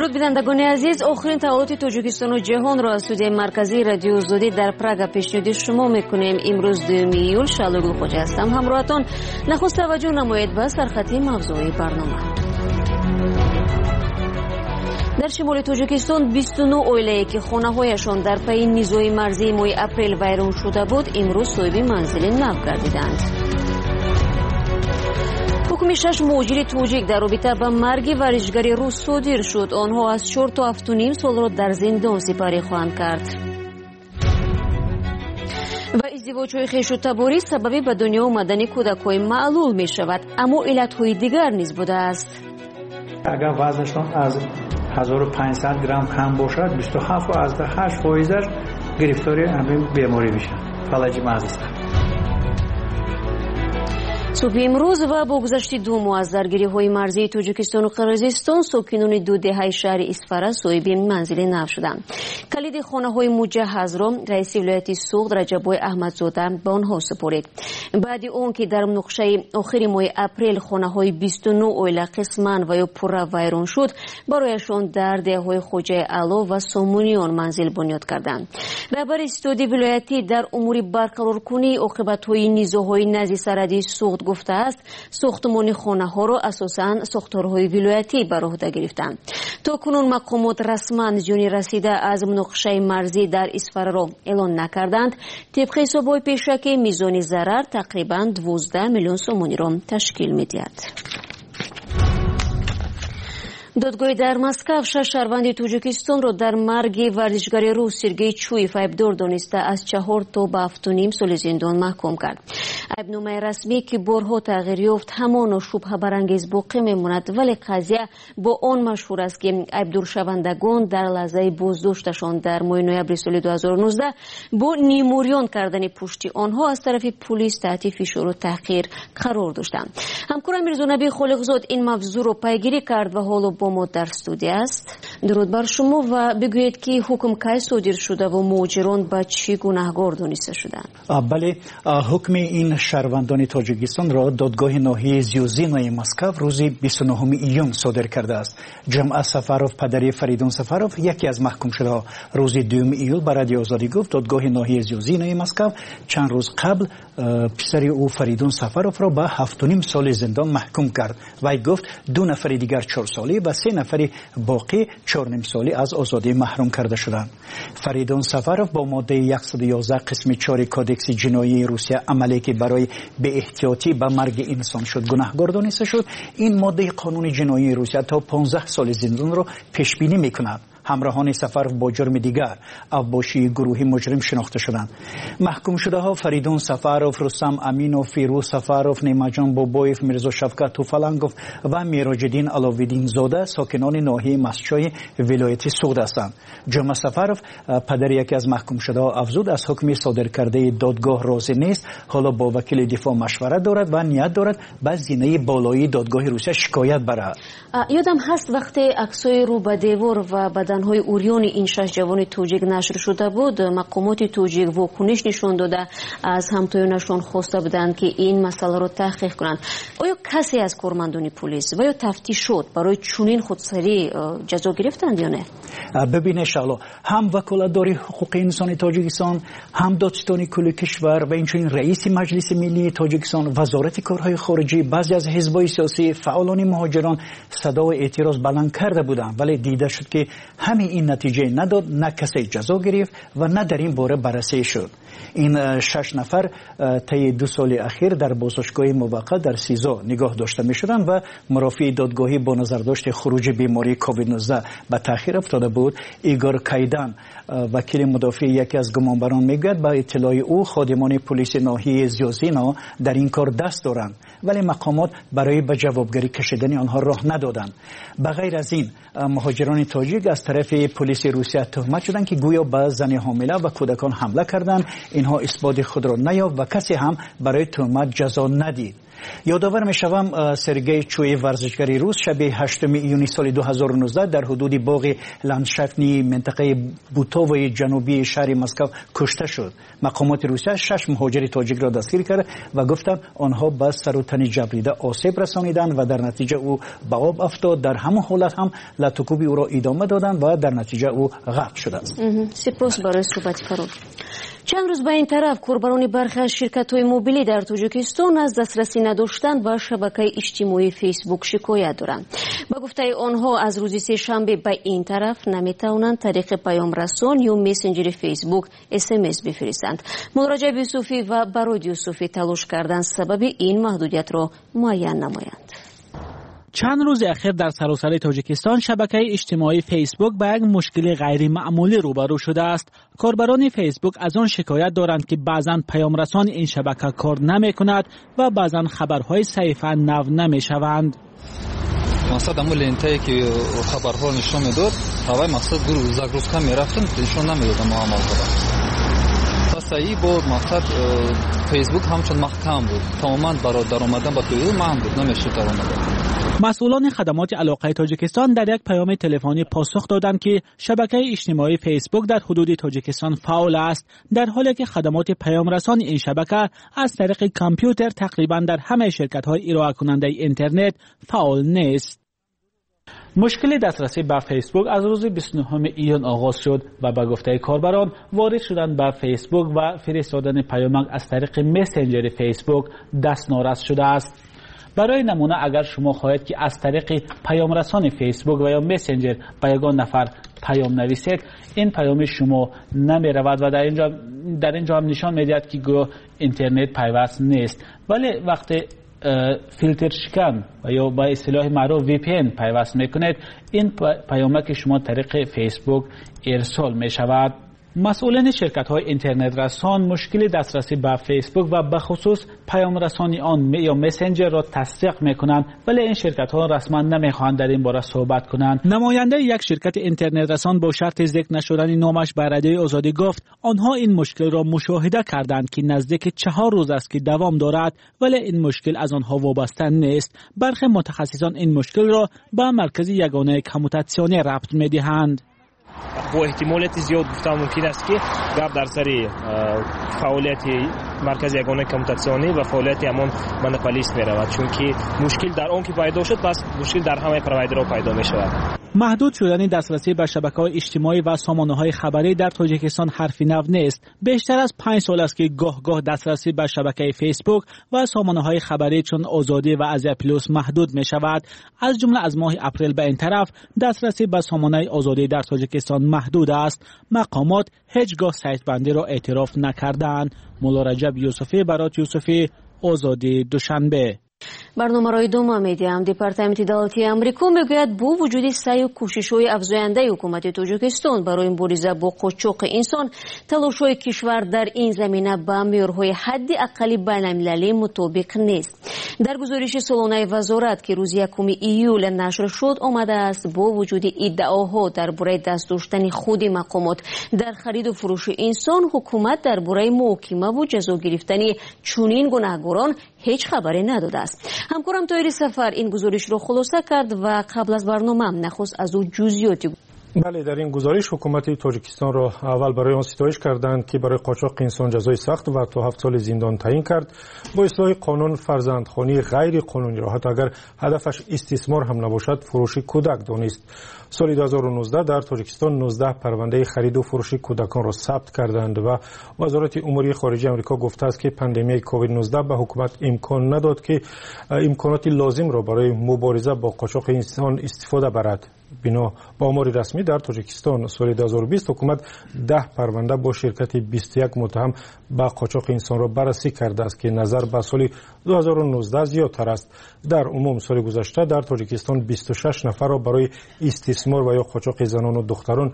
درود بینندگان عزیز، آخرین تحولات تاجیکستان و جهان را از استودیوی مرکزی رادیو آزادی در پراگ پیشنهاد شما میکنیم. امروز 2 ایول شالوگل خوجا هستم. همراهتان. نخست توجه نمایید به سرخطی موضوعی برنامه. در شمال تاجیکستان 29 اویله‌ای که خانه‌هایشان در پی نیزوی مرزی ماه اپریل ویران شده بود امروز صاحب منزل نو گردیدند. حکم 6 مهاجر تاجیک در رابطه با مرگ ورزشکار روس صادر شد. آنها از 4 تا 7.5 سال را در زندان سپری خواهند کرد. و ازدواج‌های خویش‌تباری سبب به دنیا آمدن کودک‌های معلول می شود، اما علت‌های دیگر نیز بوده است. اگر وزنشان از 1500 گرم کم باشد 27 و از 8% گرفتاری همین بیماری میشن. فلج مغز است. صبح امروز و با گذشت 2 ماه از درگیری‌های مرزی تاجیکستان و قرقیزستان، ساکنان 2 دهه شهر اسفر صاحب منزل نو شدند. کلید خانه‌های مجهز را رئیس ولایت سوخت رجب احمدزاده به آنها سپرید. بعد آن که در نقشه آخر ماه اپریل خانه‌های 29 اویله قسماً و یا پورا ویران شد، برایشان در دهه‌های خوجه علا و سامونیان منزل بنیاد کردند. رهبر استادی ولایتی در امور برقرارکنی عاقبت‌های نیزوهای نزد سرحدی سوخت گفته است ساختمان خانه‌ها را اساساً ساختارهای ولایتی بر عهده گرفتند. تا کنون مقامات رسما زیانی رسیده از مناقشه مرزی در اسفر را اعلان نکردند. طبق حساب‌های پیشکی میزان ضرر تقریباً 12 میلیون سومونی را تشکیل می‌دهد. دادگاه در مسکو 6 شهروند تاجیکستان را در مرگ ورزشکار روس سرگئی چویف ایبدار دانسته از 4 تا به 7.5 سال زندان محکوم کرد. ایبنامه رسمی که بارها تغییر یافت همان و شبهه برانگیز باقی میماند، ولی قضیه با آن مشهور است که ایبدار شوندگان در لحظه بازداشتشان در ماه نوامبر سال 2019 با نیموریان کردن پشتی آنها از طرف پلیس تحت فشار و تحقیر قرار داشتند. همکارم میرزانبی خالقزاد این موضوع را پیگیری کرد و حالا با ما در استودیو است. درود بر شما و بگویید که حکم کی صادر شده و مهاجران به چی گناهکار دانسته شدند؟ بله، حکم این شهروندان تاجیکستان را دادگاه ناحیه زیوزینای مسکو روز 29 ایون صادر کرده است. جمعه سفروف پدری فریدون سفروف یکی از محکوم شده ها روز 2 ایول به رادیو آزادی گفت دادگاه ناحیه زیوزینای مسکو چند روز قبل پسر او فریدون سفروف را به 7.5 سال زندان محکوم کرد و گفت 2 نفر دیگر 4 ساله و 3 نفر باقی 4.5 ساله از آزادی محروم کرده شدند. فریدون سفروف با ماده 111 قسم 4 کودکس جنایی روسیه عملی که برای به احتیاطی به مرگ انسان شد گناهکار دانسته شد. این ماده قانون جنایی روسیه تا 15 سال زندان را پیش بینی میکند. همراهان سفروف با جرم دیگر اوباشی گروهی مجرم شناخته شدند. محکوم شده ها فریدون سفروف، رستم امینوف، فیروز سفروف، نیماجان بابویف، میرزا شفقت توفالنگوف و میراجدین علاوالدین زاده ساکنان ناحیه مسچای ولایت سوخت هستند. جمعه سفروف پدر یکی از محکوم شده ها افزود از حکم صادر کرده دادگاه راضی نیست. حالا با وکیل دفاع مشورت دارد و نیت دارد به زینه بالایی دادگاه روسیه شکایت برد. یادم هست وقتی عکسای رو به دیوار و بدنهای اوریان این 6 جوان تاجیک نشر شده بود، مقامات تاجیک واکنش نشان داده از همتایانشان خواسته بودند که این مسئله را تحقیق کنند. آیا کسی از کارمندان پلیس و یا تفتیش شد برای چنین خودسری جزا گرفتند یا نه؟ ببین انشاءالله هم وکالتدار حقوق انسان تاجیکستان، هم دادستان کل کشور و اینچنین رئیس مجلس ملی تاجیکستان، وزارت کارهای خارجی، بعضی از حزب‌های سیاسی، فعالان مهاجران صدای اعتراض بلند کرده بودند، ولی دیده شد که همین این نتیجه نداد، نه کسی جزا گرفت و نه در این باره بررسی شد. این 6 نفر طی 2 سال اخیر در بازداشتگاه موقت در سیزا نگاه داشته می شدند و مرافع دادگاهی با نظرداشت خروج بیماری کووید 19 به تأخیر افتاده بود. ایگور کایدان وکیل مدافع یکی از گمانبران میگوید با اطلاع او خادمان پلیس ناحیه زیوزینا در این کار دست دارند، ولی مقامات برای به جوابگری کشیدن آنها راه ندادند. بغیر از این مهاجران تاجیک از طرف پلیس روسیه تهمت شدند که گویا به زن حامله و کودکان حمله کردند. اینها اثبات خود را نیافت و کسی هم برای تهمت جزا ندید. یادآور می‌شوم سرگئی چوی ورزشکاری روس شب 8 ایونی سال 2019 در حدود باغ لندشافتی منطقه بوتووی جنوبی شهر مسکو کشته شد. مقامات روسیه 6 مهاجر تاجیک را دستگیر کرد و گفتند آنها به سر و تن جبریده آسیب رسانیدند و در نتیجه او به آب افتاد. در همون حالت هم لطوکوب او را ادامه دادند و در نتیجه او غرق شده است. سپاس برای صحبت فرود. چند روز به این طرف کاربران برخی از شرکت‌های موبیلی در تاجیکستان از دسترسی نداشتن به شبکه اجتماعی فیسبوک شکایت دارند. به گفته آنها از روز سه‌شنبه به این طرف نمی‌توانند طریق پیام رسان یا مسنجر فیسبوک SMS بفرستند. مراجع یوسفی و براد یوسفی تلاش کردند سبب این محدودیت را معین نمایند. چند روز اخیر در سراسر تاجیکستان شبکه اجتماعی فیسبوک با یک مشکل غیر معمولی روبرو شده است. کاربران فیسبوک از آن شکایت دارند که بعضاً پیام رسان این شبکه کار نمی کند و بعضاً خبرهای صحیفه نو نمی شوند. مقصد همون لینتایی که خبرها نشون میداد، اوای مقصد زاگروزکا میرفتن نشون نمیداد اما عمل کرد. صحیح بود. مقصد فیسبوک همچون محکم بود. تماما برای در آمدن با توی مهم بود. نمیشه در آمدن. مسئولان خدمات علاقه تاجیکستان در یک پیام تلفنی پاسخ دادند که شبکه اجتماعی فیسبوک در حدود تاجیکستان فعال است، در حالی که خدمات پیام رسان این شبکه از طریق کامپیوتر تقریبا در همه شرکت‌های ارائه کننده اینترنت فعال نیست. مشکل دسترسی به فیسبوک از روز 29 ایون آغاز شد و به گفته کاربران وارد شدن به فیسبوک و فرستادن پیامک از طریق مسنجر فیسبوک دست نارس شده است. برای نمونه اگر شما خواهید که از طریق پیام رسان فیسبوک و یا مسنجر به یگان نفر پیام نویسید، این پیام شما نمی رود و در اینجا هم نشان میدهد که گویا اینترنت پیوست نیست. ولی وقتی فیلتر شکن و یا با اصطلاح معروف VPN پیوست میکنید، این پیامک شما طریق فیسبوک ارسال می شود. مسئولین شرکت‌های اینترنت رسان مشکل دسترسی به فیسبوک و به خصوص پیام رسانی آن یا مسنجر را تصدیق می‌کنند، ولی این شرکت‌ها رسما نمی‌خواهند در این باره صحبت کنند. نماینده یک شرکت اینترنت رسان با شرط ذکر نشدن نامش به رادیوی آزادی گفت آنها این مشکل را مشاهده کردند که نزدیک 4 روز است که دوام دارد، ولی این مشکل از آنها وابسته نیست. برخی متخصصان این مشکل را به مرکز یگانه کموتاسیونی ربط می‌دهند. با احتمالات زیاد گفتم ممکن است که گپ در سر فعالیت مرکز یگانه کموتاسیونی و فعالیت همان مونوپولیست می رود، چون که مشکل در آن که پیدا شد پس مشکل در همه پروایدرها پیدا می شود. محدود شدن دسترسی به شبکه‌های اجتماعی و سامانه‌های خبری در تاجیکستان حرفی نو نیست. بیشتر از 5 سال است که گاه دسترسی به شبکه فیسبوک و سامانه‌های خبری چون آزادی و آزیا پلوس محدود می شود. از جمله از ماه اپریل به این طرف دسترسی به سامانه آزادی در تاجیکستان محدود است. مقامات هیچگاه سایت بندی را اعتراف نکردند. مولا رجب یوسفی، برات یوسفی، آزادی دوشنبه. برنامه را ادامه میدیم. دپارتمент دولتی امریکا میگوید با وجود سعی و کوشش‌های افزاینده حکومت تاجیکستان برای مبارزه با قاچاق انسان، تلاش‌های کشور در این زمینه با معیارهای حداقل بین‌المللی مطابق نیست. در گزارش سالانه وزارت که روز 1 ایول نشر شد آمده است با وجود ادعاها درباره دست داشتن خود مقامات در خرید و فروش انسان، حکومت درباره محاکمه و جزا گرفتن چنین گناهکاران هیچ خبری نداده است. همکارم طاهر سفر این گزارش را خلاصه کرد و قبل از برنامه نخست از او جزئیاتی بله، در این گزارش حکومت تاجیکستان را اول برای آن ستایش کردند که برای قاچاق انسان جزای سخت و تا 7 سال زندان تعیین کرد. با اصلاح قانون فرزندخوانی غیر قانونی را حتی اگر هدفش استثمار هم نباشد فروش کودک دانست. سال 2019 در تاجیکستان 19 پرونده خرید و فروش کودکان را ثبت کردند و وزارت امور خارجه آمریکا گفته است که پاندمی کووید 19 به حکومت امکان نداد که امکانات لازم را برای مبارزه با قاچاق انسان استفاده برد. بنا با آمار رسمی در تاجیکستان سال 2020 حکومت 10 پرونده با شرکت 21 متهم به قاچاق انسان را بررسی کرده است که نظر به سال 2019 زیادتر است. در عموم سال گذشته در تاجیکستان 26 نفر را برای استثمار و یا قاچاق زنان و دختران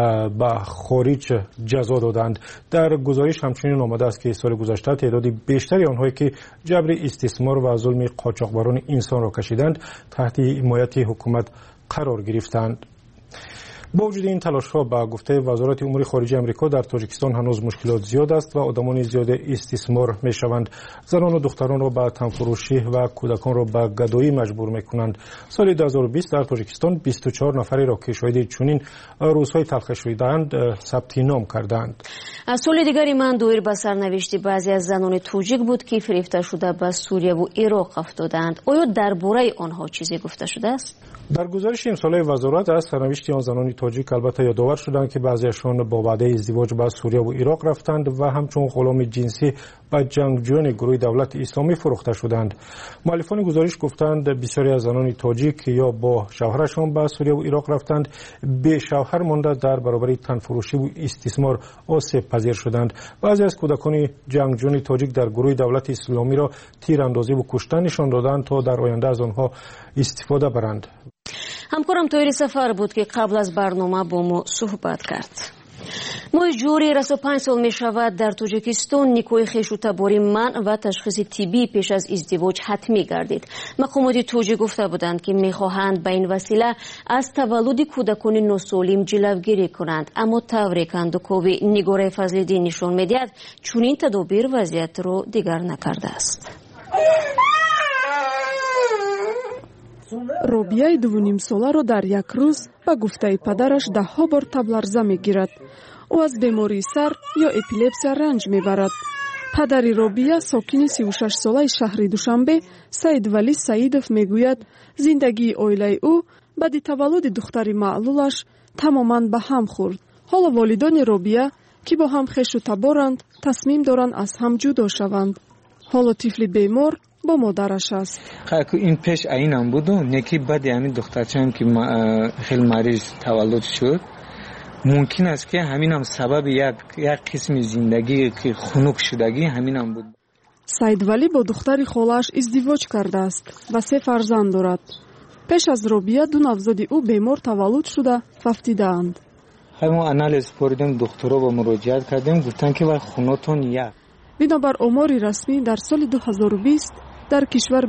به خارج جزا دادند. در گزارش همچنین آمده است که سال گذشته تعداد بیشتری آنهایی که جبر استثمار و ظلم قاچاقبران انسان را کشیدند تحت حمایت حکومت قرار گرفتند. با وجود این تلاش‌ها به گفته وزارت امور خارجه آمریکا در تاجیکستان هنوز مشکلات زیاد است و آدمان زیاد استثمار می‌شوند. زنان و دختران را به تنفروشی و کودکان را به گدایی مجبور می‌کنند. سال 2020 در تاجیکستان 24 نفری را که شاهد چنین روزهای تلخ شده‌اند ثبت نام کردند. از سال دیگری من دویر به سرنوشت بعضی از زنان توجیک بود که فریفته شده به سوریه و عراق افتادند. آیا درباره آنها چیزی گفته شده است؟ در گزارش امساله وزارت از سرنوشت آن زنان تاجیک البته یادآور شدند که بعضیشان با وعده ازدواج به سوریه و عراق رفتند و همچون غلام جنسی به جنگجویان گروه دولت اسلامی فروخته شدند. مؤلفان گزارش گفتند بسیاری از زنان تاجیک یا با شوهرشان به سوریه و عراق رفتند، به شوهر مانده در برابر تنفروشی و استثمار آسیب پذیر شدند. بعضی از کودکان جنگجویان تاجیک در گروه دولت اسلامی را تیراندازی و کشتن نشان دادند تا در آینده از آنها استفاده برند. همکارم طاهر سفر بود که قبل از برنامه با ما صحبت کرد. ماه جوری 25 سال می شود در تاجیکستان نیکوی خویش و تباری منع و تشخیص طبی پیش از ازدواج حتمی گردید. مقامات تاجیک گفته بودند که می خواهند به این وسیله از تولد کودکان ناسالم جلوگیری کنند، اما طوری کندوکاوی نگاره فضل‌الدین نشان می‌دهد چنین تدابیر وضعیت را دیگر نکرده است. робияи 2.5-соларо дар як рӯз ба гуфтаи падараш даҳҳо бор табларза мегирад. ӯ аз бемории сар ё эпилепсия ранҷ мебарад. падари робия, сокини 36-солаи шаҳри душанбе, саидвалӣ саидов мегӯяд, зиндагии оилаи ӯ баъди таваллуди духтари маълулаш тамоман ба ҳам хӯрд. ҳоло волидони робия, ки бо ҳам хешу таборанд, тасмим доранд аз ҳам ҷудо шаванд. ҳоло тифли бемор با مادرش است. این پیش اینم بود و نکی بعد همین دخترچه‌ام که خیلی مریض تولد شد، ممکن است که همینم سبب یک قسم زندگی که خنک شدگی همینم بود. سعیدولی با دختری خالش ازدواج کرده است و 3 فرزند دارد. پیش از روبیه 2 نوزاد او بیمار تولد شده ففتیدند. همون آنالیز پردیم، دکترها با مراجعت کردیم، گفتن که وای خونتون یک. بنابر آمار رسمی در سال 2020 در کشور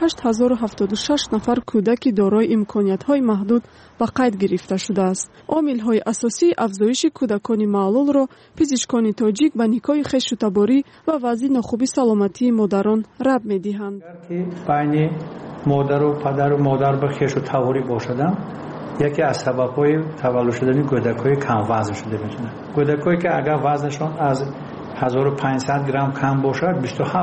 28076 نفر کودک دارای امکانیت‌های محدود به قید گرفته شده است. عامل‌های اساسی افزایش کودکان معلول را پزشکان تاجیک به نیکای خویش‌تباری و وضع ناخوبی سلامتی مادران ربط می‌دهند. بین مادر و پدر و مادر به خویش‌تباری باشدن یکی از سبب‌های تولد شدن کودک‌های کم وزن شده می‌تونه. کودکایی که اگر وزنشان از 1500 گرم کم باشد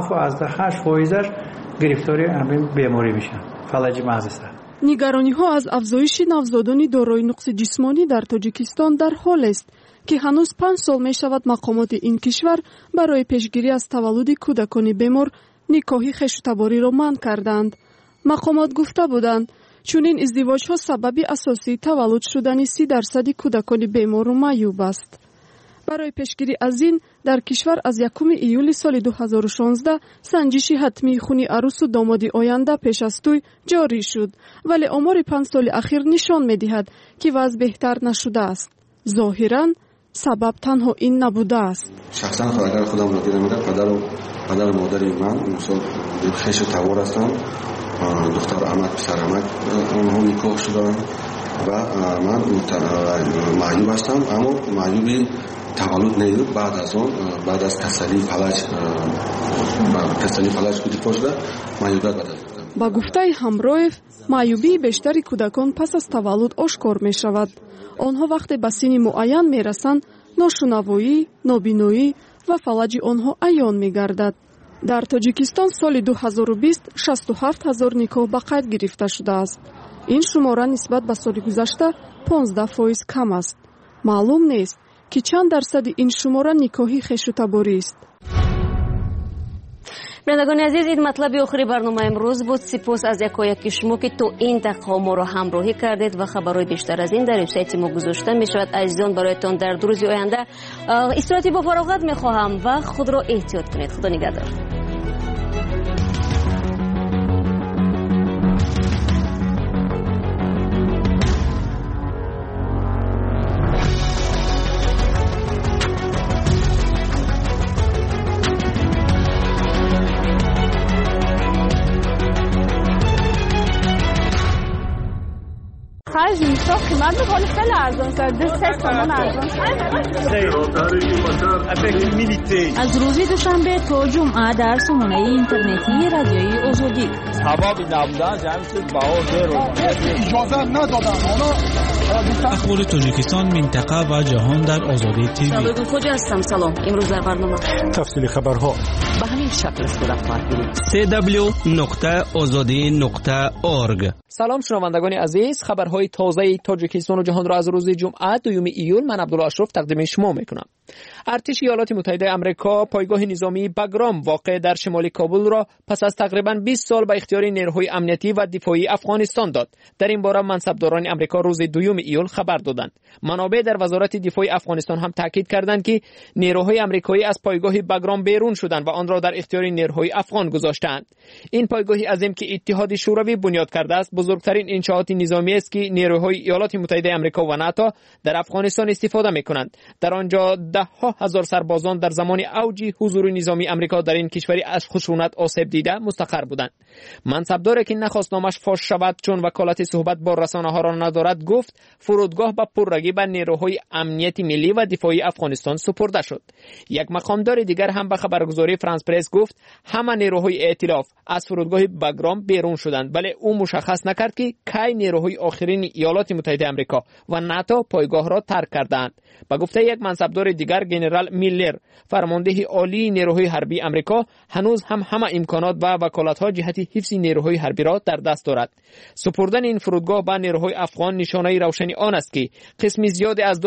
27.8% گرفتاری همین بیماری میشن، فلج مغز سر. نگرانی‌ها از افزایش نوزادان دارای نقص جسمانی در تاجیکستان در حال است که هنوز 5 سال می‌شود مقامات این کشور برای پیشگیری از تولد کودکان بیمار نکاح خویش‌تباری را منع کردند. مقامات گفته بودند چنین ازدواج‌ها سبب اساسی تولد شدن 30% کودکان بیمار و معیوب است. برای پیشگیری از این در کشور از 1 ایول سال 2016 سنجش حتمی خون عروس و داماد آینده پیش از توی جاری شد، ولی آمار 5 سال اخیر نشان می‌دهد که وضع بهتر نشده است. ظاهراً سبب تنها این نبوده است. شخصا اگر خودم را دیدم پدر و مادری من مثلا خویش تبار هستم، دختر احمد پسر احمد اونها نکاح شدن و من معیوب هستم، اما معیوبی تولد نیست. بعد از تسلی فلج کودک شده معیوبیت بده. با گفته همراهیف معیوبی بیشتری کودکان پس از تولد آشکار می شود. آنها وقتی به سن معین می رسند ناشنوایی، نابینایی و فلج آنها عیان می گردد. در تاجیکستان سال 2020 67,000 نکاح به قید گرفته شده است. این شماره نسبت به سال گذشته 15% کم است. معلوم نیست که چند درصد این شماره نکاحی خویش‌تباری است. بینندگان عزیز، این مطلب آخری برنامه امروز بود. سپاس از یکایک شما که تو این دقیقه ما را همراهی کردید و خبرهای بیشتر از این در وبسایت ما گذاشته می شود. عزیزان برایتان در 2 روز آینده استراحتی با فراغت می خواهم و خود را احتیاط کنید. خدا نگهدار. 5 لیتر قیمت بود، حالا خیلی ارزان شد، 2-3 تومان ارزان شد. از روز دوشنبه تا جمعه در سامانه اینترنتی رادیوی آزادی اجازه ندادن. اخبار تاجیکستان، منطقه و جهان در آزادی تیوی. سلام خوجا هستم. سلام. امروز در برنامه تفصیل خبرها به همین شکل صورت خواهد گرفت. www.azadi.org. سلام شنوندگان عزیز، خبرهای تازه تاجیکستان و جهان را از روز جمعه 2 ایول من عبدالله اشرف تقدیم شما میکنم. ارتش ایالات متحده آمریکا پایگاه نظامی باگرام واقع در شمال کابل را پس از تقریباً 20 سال به اختیار نیروهای امنیتی و دفاعی افغانستان داد. در این باره منصبداران آمریکا روز 2 ایول خبر دادند. منابع در وزارت دفاع افغانستان هم تاکید کردند که نیروهای آمریکایی از پایگاه باگرام بیرون شدند و آن را در اختیار نیروهای افغان گذاشتند. این پایگاه عظیم که اتحاد شوروی بنیاد کرده است، بزرگترین انشاءات نظامی است که نیروهای ایالات متحده آمریکا و ناتو در افغانستان استفاده می‌کنند. در آنجا ده‌ها هزار سربازان در زمان اوج حضور نظامی آمریکا در این کشوری از خشونت آسیب دیده مستقر بودند. منصبداری که نخواست نامش فاش شود چون وکالت صحبت با رسانه‌ها را ندارد، گفت فرودگاه با پررگی به نیروهای امنیت ملی و دفاعی افغانستان سپرده شد. یک مقامدار دیگر هم به خبرگزاری فرانس پرس گفت همه نیروهای ائتلاف از فرودگاه باگرام بیرون شدند، ولی او مشخص نکرد که کی نیروهای آخرین ایالات متحده آمریکا و ناتو پایگاه را ترک کردند. با گفته یک منصبدار دیگر، ژنرال میلر، فرمانده عالی نیروهای حربی آمریکا، هنوز هم همه امکانات و وکالت‌ها جهت حفظ نیروهای حربی را در دست دارد. سپردن این فرودگاه به نیروهای افغان نشانه روشنی آن است که قسم زیادی از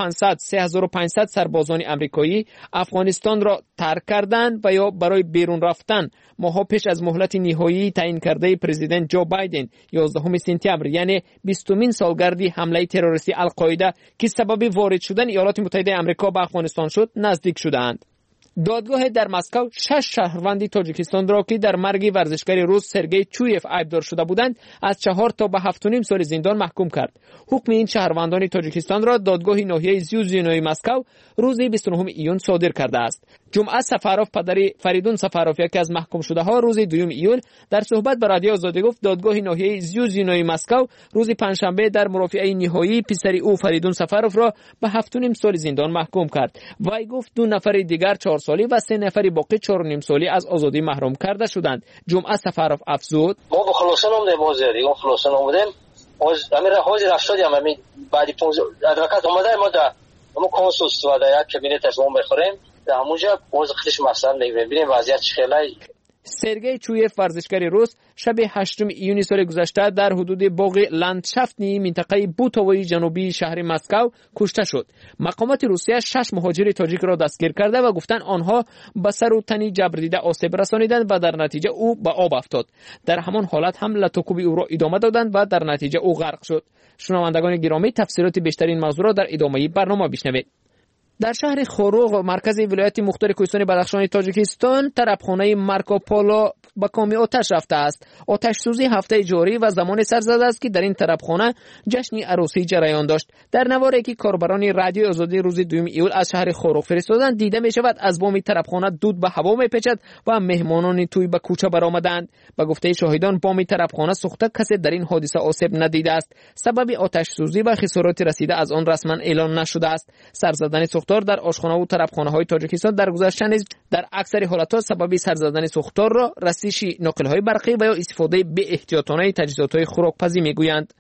2500 سربازان آمریکایی افغانستان را ترک کردند و یا برای بیرون رفتن ماها پیش از مهلت نهایی تعیین کرده پرزیدنت جو بایدن 11 سپتامبر، یعنی 20مین سالگرد حمله تروریستی القاعده که سبب وارد شدن ایالات متحده آمریکا به افغانستان شد، نزدیک شدند. دادگاه در مسکو 6 شهروند تاجیکستان را که در مرگ ورزشکار روس سرگئی چویف عیبدار شده بودند از 4 تا به 7.5 سال زندان محکوم کرد. حکم این شهروندان تاجیکستان را دادگاه ناحیه زیوزینوی مسکو روز 29 ایون صادر کرده است. جمعه سفاروف، پدر فریدون سفاروف، یکی از محکوم شده ها، روز 2 ایون در صحبت با رادیو آزادی گفت دادگاه ناحیه زیوزینوی مسکو روز پنجشنبه در مرافعه نهایی پسر او فریدون سفاروف را به 7.5 سال زندان محکوم کرد. وی گفت 2 نفر دیگر 4 سالی و 3 نفر باقی 4.5 سالی از آزادی محروم کرده شدند. جمعه سفاروف افزود: ما به خلاصه نامده بازاری اون خلاصه نامدیم امیر حاضر رفتیم همین بعد 15 ادوکات اومده ما در ما کنسولس و در یک کابینت از اون بخوریم در همونجا باز خودش مثلا ببینیم وضعیت چخیلی. سرگئی چویف، ورزشکار روس، شب 8 ایون سال گذشته در حدود باغ لندشافتی منطقه بوتاوی جنوبی شهر مسکو کشته شد. مقامات روسیه 6 مهاجر تاجیک را دستگیر کرده و گفتند آنها به سر و تن جبر دیده آسیب رسانیدند و در نتیجه او به آب افتاد. در همان حالت هم لطوکوب او را ادامه دادند و در نتیجه او غرق شد. شنوندگان گرامی، تفسیرات بیشتر این موضوع را در ادامه برنامه بشنوید. در شهر خوروغ، مرکز ولایت مختار کوهستانی بدخشان تاجیکستان، طربخانه مارکوپولو به کام آتش رفته است. آتش سوزی هفته جاری و زمان سر زده است که در این طربخانه جشن عروسی جریان داشت. در نواری که کاربران رادیو آزادی روز 2 ایول از شهر خوروغ فرستادند، دیده می شود از بام طربخانه دود به هوا می پیچد و مهمانان توی به کوچه برآمدند. به گفته شاهدان، بام طربخانه سوخته، کسی در این حادثه آسیب ندیده است. سبب آتش سوزی و خسارات رسیده از آن رسما اعلام نشده است. سر زدن سوختار در آشخانه و طربخانه‌های تاجیکستان در گذشته نیز در اکثر حالت‌ها سبب سر زدن سوختار را رسیدگی ناقل‌های برقی و یا استفاده به احتیاطانه تجهیزات‌های خوراک‌پزی می‌گویند.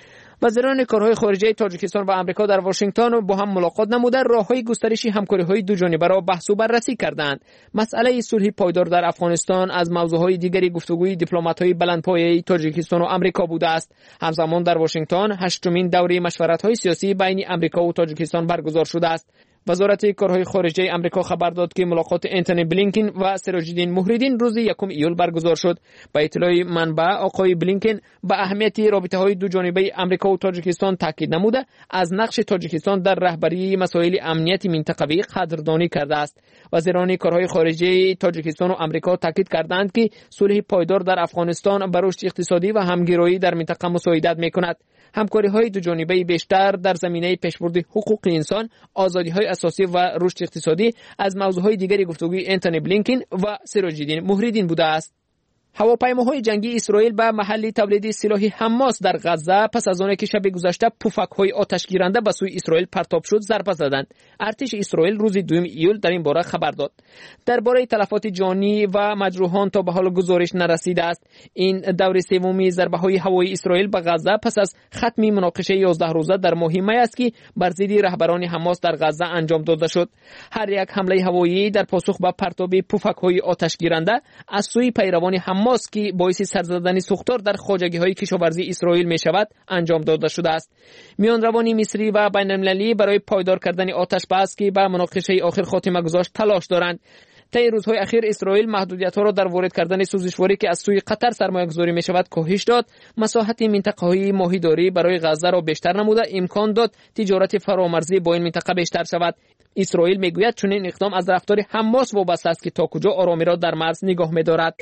وزیران کارهای خارجه تاجیکستان و آمریکا در واشنگتن با هم ملاقات نموده راههای گسترش همکاری‌های دو جانبه را بحث و بررسی کردند. مسئله صلح پایدار در افغانستان از موضوعهای دیگری گفتگوی دیپلمات‌های بلندپایه تاجیکستان و آمریکا بوده است. همزمان در واشنگتن 8مین دوره مشورت‌های سیاسی بین آمریکا و تاجیکستان برگزار شده است. وزارت کارهای خارجه آمریکا خبر داد که ملاقات انتونی بلینکن و سراج‌الدین مهریدین روز 1 ایول برگزار شد. با اطلاع منبع، آقای بلینکن به اهمیت رابطه‌های دو جانبه آمریکا و تاجیکستان تاکید نموده از نقش تاجیکستان در رهبری مسائل امنیت منطقوی قدردانی کرده است. وزیران کارهای خارجه تاجیکستان و آمریکا تاکید کردند که صلح پایدار در افغانستان به رشد اقتصادی و همگرایی در منطقه مساعدت می‌کند. همکاری‌های دو جانبه بیشتر در زمینه پیشبرد حقوق انسان، آزادی‌های اساسی و رشد اقتصادی از موضوعهای دیگری گفتگوی انتونی بلینکن و سراج‌الدین مهریدین بوده است. هواپیماهای جنگی اسرائیل به محل تولید سلاح حماس در غزه پس از آنکه شب گذشته پفک‌های آتشگیرنده به سوی اسرائیل پرتاب شد ضربه زدند. ارتش اسرائیل روز 2 ایول در این باره خبر داد. درباره تلفات جانی و مجروحان تا به حال گزارش نرسیده است. این دور سومی ضربه‌های هوایی اسرائیل به غزه پس از ختم مناقشه 11 روزه در ماه می است که بر ضد رهبران حماس در غزه انجام داده شد. هر یک حمله هوایی در پاسخ به پرتاب پفک‌های آتشگیرنده از سوی پیروان حماس که باعث سرزدن سوختار در خواجگی‌های کشاورزی اسرائیل می شود انجام داده شده است. میانروان مصری و بین‌المللی برای پایدار کردن آتش بس که به مناقشه آخر خاتمه گذاشت تلاش دارند. طی روزهای اخیر اسرائیل محدودیت‌ها را در وارد کردن سوزشواری که از سوی قطر سرمایه‌گذاری می شود کاهش داد، مساحت منطقه‌های ماهیداری برای غزه را بیشتر نموده، امکان داد تجارت فرامرزی با این منطقه بیشتر شود. اسرائیل میگوید چون این اقدام از رفتار حماس وابسته است که تا کجا آرامی را در مرز نگاه می‌دارد.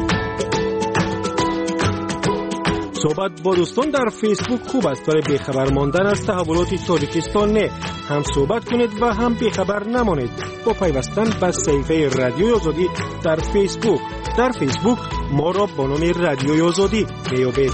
صحبت با دوستان در فیسبوک خوب است، برای بیخبر ماندن از تحولات تاجیکستان نه. هم صحبت کنید و هم بیخبر نمانید با پیوستن به صفحه رادیوی آزادی در فیسبوک. در فیسبوک ما را با نام رادیوی آزادی بیابید.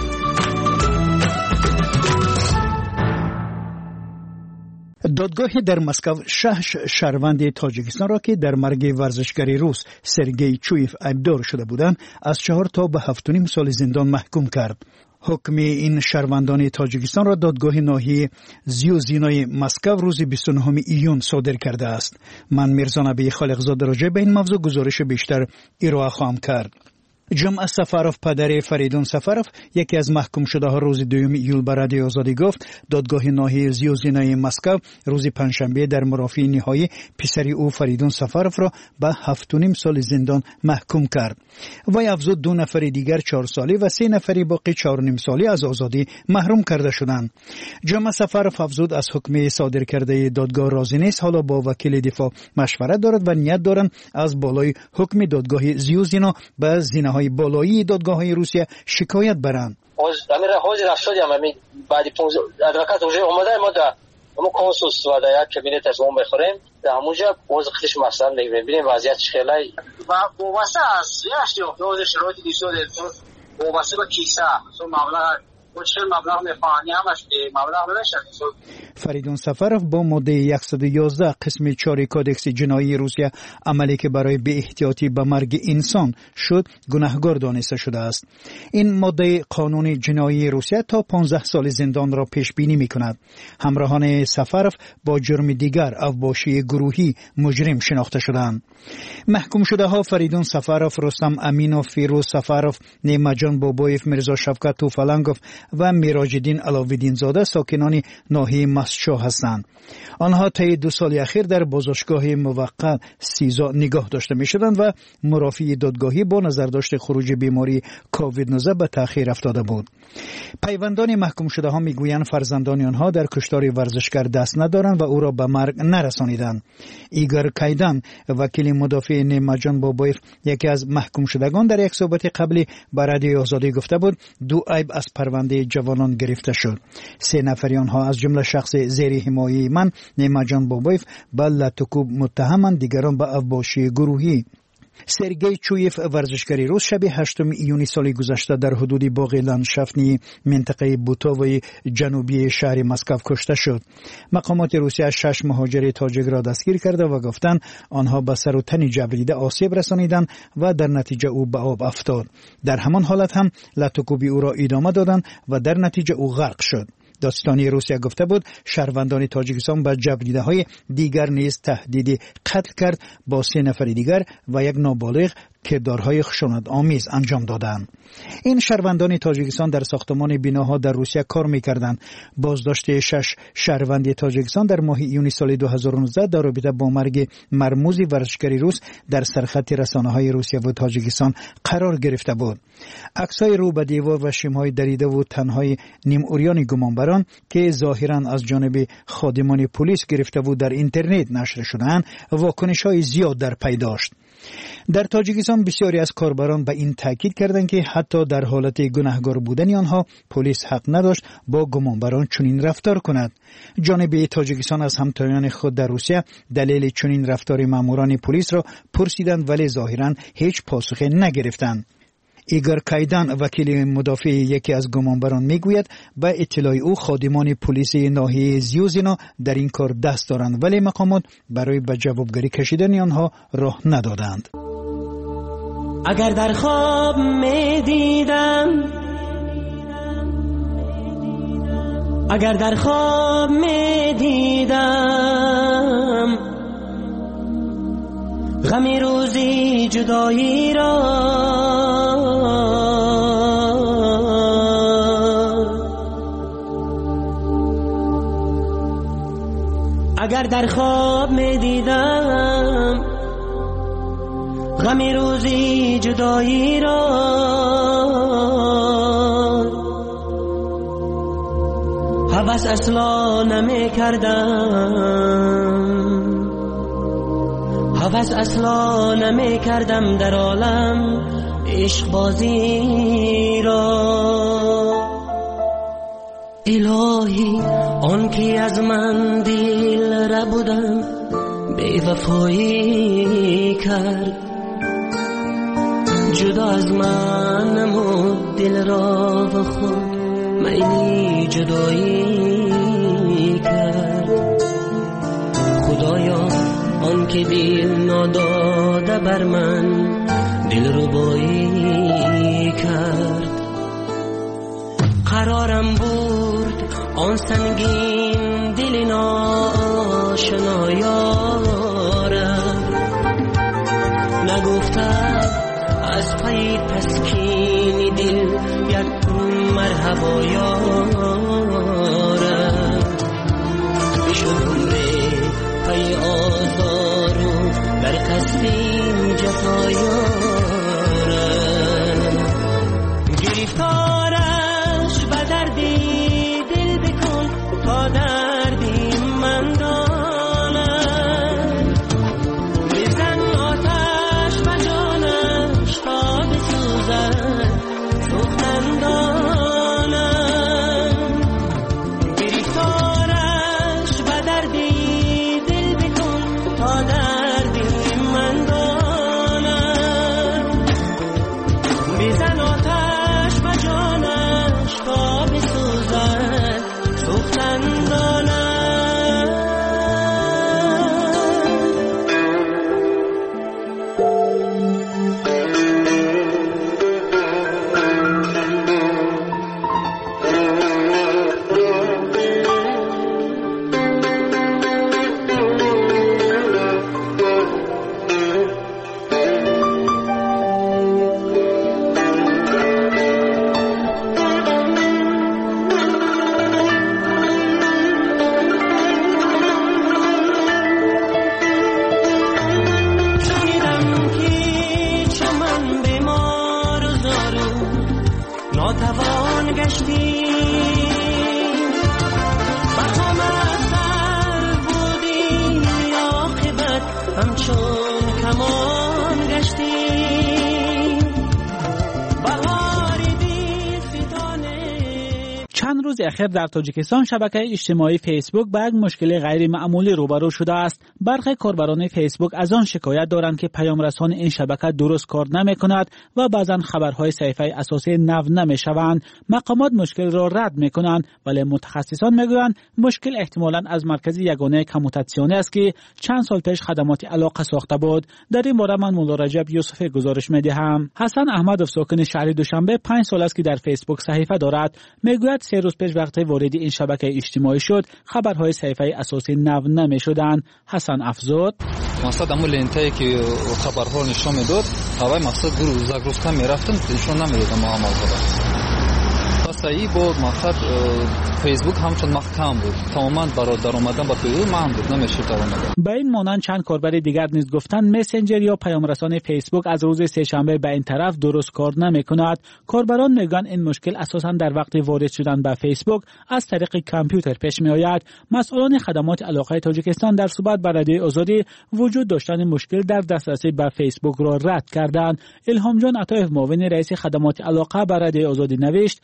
دادگاه در مسکو 6 شهروند تاجیکستان را که در مرگ ورزشکاری روس سرگئی چویف ایبدار شده بودند از 4 تا به 7.5 سال زندان محکوم کرد. حکم این شهروندان تاجیکستان را دادگاه ناحیه زیوزینای مسکو روز 29 ایون صادر کرده است. من میرزا نبی خالقزاده راجع به این موضوع گزارش بیشتر ارائه خواهم کرد. جمعه سفروف پدر فریدون سفروف یکی از محکوم شده ها روز 2 ایول به رادیو آزادی گفت دادگاه ناحیه زیوزینای مسکو روز پنجشنبه در مرافعه نهایی پسری او فریدون سفروف را به 7.5 سال زندان محکوم کرد. وی افزود 2 نفر دیگر 4 ساله و 3 نفر باقی 4.5 ساله از آزادی محروم کرده شدند. جمعه سفروف افزود از حکم صادر کرده دادگاه راضی نیست، حالا با وکیل دفاع مشورت دارد و نیت دارند از بالای حکم دادگاه زیوزینا به زینه‌های بالایی دادگاه‌های روسیه شکایت برند. امیر حاضر شدیم همین بعد 15 ادوکات уже اومده ما در اون کنسولство و در کابینت از اون بخوریم در همونجا باز خودش مثلا می‌بینیم وضعیتش خیلی و واسه از یاشتی و شرایطی دیشده و واسه با کیسه سو مبلغ چه مبلغ می‌خوانی همش مبلغ نمیشه. فریدون سفروف با ماده 111 قسم 4 کودکس جنایی روسیه عملی که برای بی احتیاطی به مرگ انسان شد گناهکار دانسته شده است. این ماده قانون جنایی روسیه تا 15 سال زندان را پیش بینی می‌کند. همراهان سفروف با جرم دیگر اوباشی گروهی مجرم شناخته شدند. محکوم شده ها فریدون سفروف، رستم امینوف، فیروز سفروف، نیمجان بابایف، میرزا شفقت توفالنگوف و میراجدین علاویدین زاده ساکنان ناحیه مسچو هستند. آنها طی 2 سال اخیر در بازداشتگاه موقت سیزا نگاه داشته می شدند و مرافعه دادگاهی با نظرداشت خروج بیماری کووید 19 به تأخیر افتاده بود. پیوندان محکوم شده ها می گویند فرزندان آنها در کشتار ورزشکار دست ندارند و او را به مرگ نرسانیدند. ایگور کایدان وکیل مدافع نیمجان بابایف یکی از محکوم شدگان در یک صحبت قبلی به رادیو آزادی گفته بود 2 عیب از پرونده جوانان گرفته شد. 3 نفر آنها از جمله شخص زیر حمایه من نیمجان بابایف به لطکوب متهمند، دیگران به اوباشی گروهی. سرگئی چویف ورزشکاری روس شب 8 ایون سال گذشته در حدود باغ لندشافتی منطقه بوتاوی جنوبی شهر مسکو کشته شد. مقامات روسیه 6 مهاجر تاجیک را دستگیر کرده و گفتند آنها به سر و تن جبریده آسیب رسانیدند و در نتیجه او به آب افتاد. در همان حالت هم لطکوبی او را ادامه دادند و در نتیجه او غرق شد. دادستانی روسیه گفته بود شهروندان تاجیکستان به جبریده‌های دیگر نیز تهدید قتل کرد با 3 نفر دیگر و یک نابالغ که کردارهای خشونت‌آمیز انجام دادند. این شهروندان تاجیکستان در ساختمان بناها در روسیه کار می‌کردند. بازداشت 6 شهروند تاجیکستان در ماه ایون سال 2019 در رابطه با مرگ مرموز ورزشکاری روس در سرخط رسانه‌های روسیه و تاجیکستان قرار گرفته بود. عکس‌های رو به دیوار و شیم‌های دریده و تنهای نیم عریان گمانبران که ظاهراً از جانب خادمان پلیس گرفته بود در اینترنت نشر شدند، واکنش‌های زیاد در پی داشت. در تاجیکستان بسیاری از کاربران به این تاکید کردند که حتی در حالت گناهکار بودن آنها پلیس حق نداشت با گمانبران چنین رفتار کند. جانب تاجیکستان از همتایان خود در روسیه دلیل چنین رفتار ماموران پلیس را پرسیدند ولی ظاهراً هیچ پاسخی نگرفتند. ایگور کایدان وکیل مدافع یکی از گمانبران میگوید به اطلاع او خادمان پلیس ناحیه زیوزینا در این کار دست دارند ولی مقامات برای به جوابگری کشیدن آنها راه ندادند. اگر در خواب میدیدم اگر در خواب میدیدم غمی روزی جدایی را اگر در خواب میدیدم غمی روزی جدایی را هوس اصلا نمی کردم در عالم عشق بازی را. الهی آن کی از من دل را بودم بی وفایی کرد جدا از من نمود دل را و خود میلی جدایی کرد. خدایا آن که دل ناداده بر من دل ربایی کرد. قرارم بود آن سنگین دل ناشنا یارم نگفتم از پی تسکین دل یک مرحبا یارم. شدم پی آزار و در قصد جفا یارم. گرفتارش به دردی دل بکن تا دردی من دانم. بزن آتش به جانش تا بسوزد سوختن دانم. گرفتارش به دردی دل بکن تا دردی من دانم. بزن آتش به جانش تا بسوزد سوختن دانم. ناتوان گشتی بخامت سر بودی عاقبت همچون کمان گشتی. چند روز اخیر در تاجیکستان شبکه اجتماعی فیسبوک با یک مشکل غیر معمولی روبرو شده است. برخی کاربران فیسبوک از آن شکایت دارند که پیام رسان این شبکه درست کار نمی کند و بعضا خبرهای صحیفه اساسی نو نمی شوند. مقامات مشکل را رد می کنند ولی متخصصان می گویند مشکل احتمالاً از مرکز یگانه کموتاسیون است که چند سال پیش خدمات علاقه ساخته بود. در این باره من مولا رجب یوسف گزارش می دهم. حسن احمدوف ساکن شهر دوشنبه 5 سال است که در فیسبوک صحیفه دارد. می گوید 3 روز پیش وقتی وارد این شبکه اجتماعی شد خبرهای صحیفه اساسی نو نمی شدند. حسن افزود مقصد امو لینتایی که خبرها نشون میداد اوای مقصد زاگروسکا میرفتن نشون نمیداد ما عمل کنه. صحیح بود. مقصد فیسبوک همچون محکم بود. تماما برای در اومدن با فیسبوک مهم بود نمیشه در اومدن. به این مانند چند کاربر دیگر نیز گفتند مسنجر یا پیام رسان فیسبوک از روز سه‌شنبه به این طرف درست کار نمی‌کند. کاربران میگن این مشکل اساساً در وقت وارد شدن به فیسبوک از طریق کامپیوتر پیش میآید. مسئولان خدمات علاقه تاجیکستان در صحبت با رادیوی آزادی وجود داشتن مشکل در دسترسی به فیسبوک را رد کردند. الهام جان عطایف معاون رئیس خدمات علاقه با رادیوی آزادی نوشت شبکه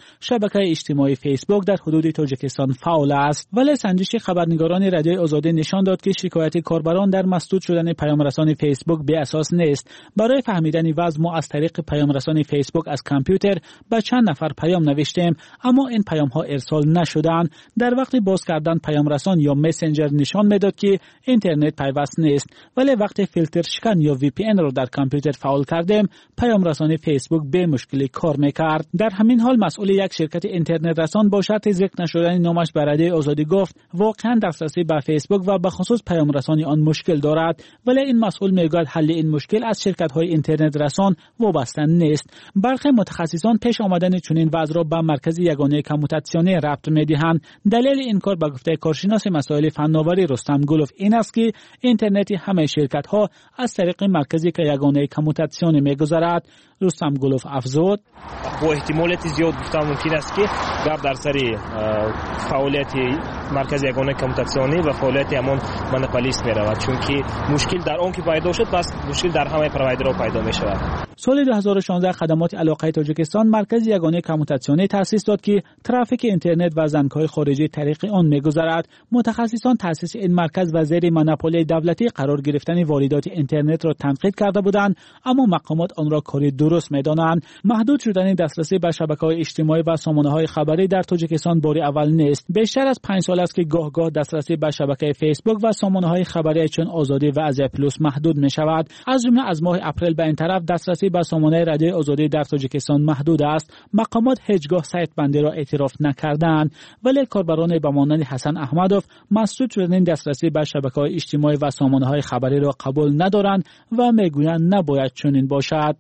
شبکه اجتماعی فیسبوک در حدود تاجیکستان فعال است. ولی سنجش خبرنگاران رادیوی آزادی نشان داد که شکایت کاربران در مسدود شدن پیامرسان فیسبوک بی اساس نیست. برای فهمیدن وضع ما از طریق پیامرسان فیسبوک از کامپیوتر به چند نفر پیام نوشتیم، اما این پیام ها ارسال نشدند. در وقت باز کردن پیامرسان یا مسنجر نشان میداد که اینترنت پیوست نیست، ولی وقتی فیلتر شکن یا وی پی ان را در کامپیوتر فعال کردیم، پیامرسان فیسبوک به مشکلی کار میکرد. در همین حال مسئول یک شرکت اینترنت رسان با شرط ذکر نشدن نامش به رادیوی آزادی گفت واقعا دسترسی به فیسبوک و به خصوص پیامرسانی آن مشکل دارد، ولی این مسئول میگوید حل این مشکل از شرکت‌های اینترنت رسان وابسته نیست. برخی متخصصان پیش آمدن چنین وضع را به مرکز یگانه کموتاسیونی ربط می‌دهند. دلیل این کار به گفته کارشناس مسائل فناوری رستم گلوف این است که اینترنت همه شرکت‌ها از طریق مرکزی که یگانه کموتاسیون می‌گذرد. رستم گلوف افزود با احتمالات زیاد گفتم ممکن است که گپ در سر فعالیت مرکز یگانه کموتاسیونی و فعالیت همان مونوپولیست می‌رود، چون که مشکل در آن که پیدا شد پس مشکل در همه پروایدرها پیدا می‌شود. سال 2016 خدمات علاقه تاجیکستان مرکز یگانه کموتاسیونی تأسیس داد که ترافیک اینترنت و زنگ‌های خارجی طریق آن می‌گذرد. متخصصان تأسیس این مرکز و زیر مونوپولی دولتی قرار گرفتن واردات اینترنت را تنقید کرده بودند، اما مقامات آن را کاری درست می‌دانند. محدود شدن دسترسی به شبکه‌های اجتماعی و سامانه‌های خبری در تاجیکستان بار اول نیست. بیشتر از 5 سال است که گاه دسترسی به شبکه فیسبوک و سامانه‌های خبری چون آزادی و آزیا پلوس محدود می‌شود. از جمله از ماه اپریل به این طرف دسترسی به سامانه رادیوی آزادی در تاجیکستان محدود است. مقامات هیچگاه سایت بندی را اعتراف نکردند، ولی کاربران به مانند حسن احمدوف مسدود شدن دسترسی به شبکه‌های اجتماعی و سامانه‌های خبری را قبول ندارند و میگویند نباید چنین باشد.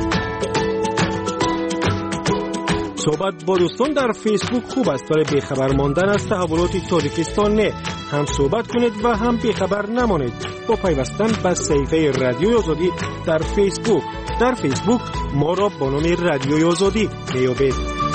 صحبت با دوستان در فیسبوک خوب است، ولی بیخبر ماندن از تحولات تاجیکستان نه. هم صحبت کنید و هم بیخبر نمانید با پیوستن به صفحه رادیوی آزادی در فیسبوک. در فیسبوک ما را با نام رادیوی آزادی میابید.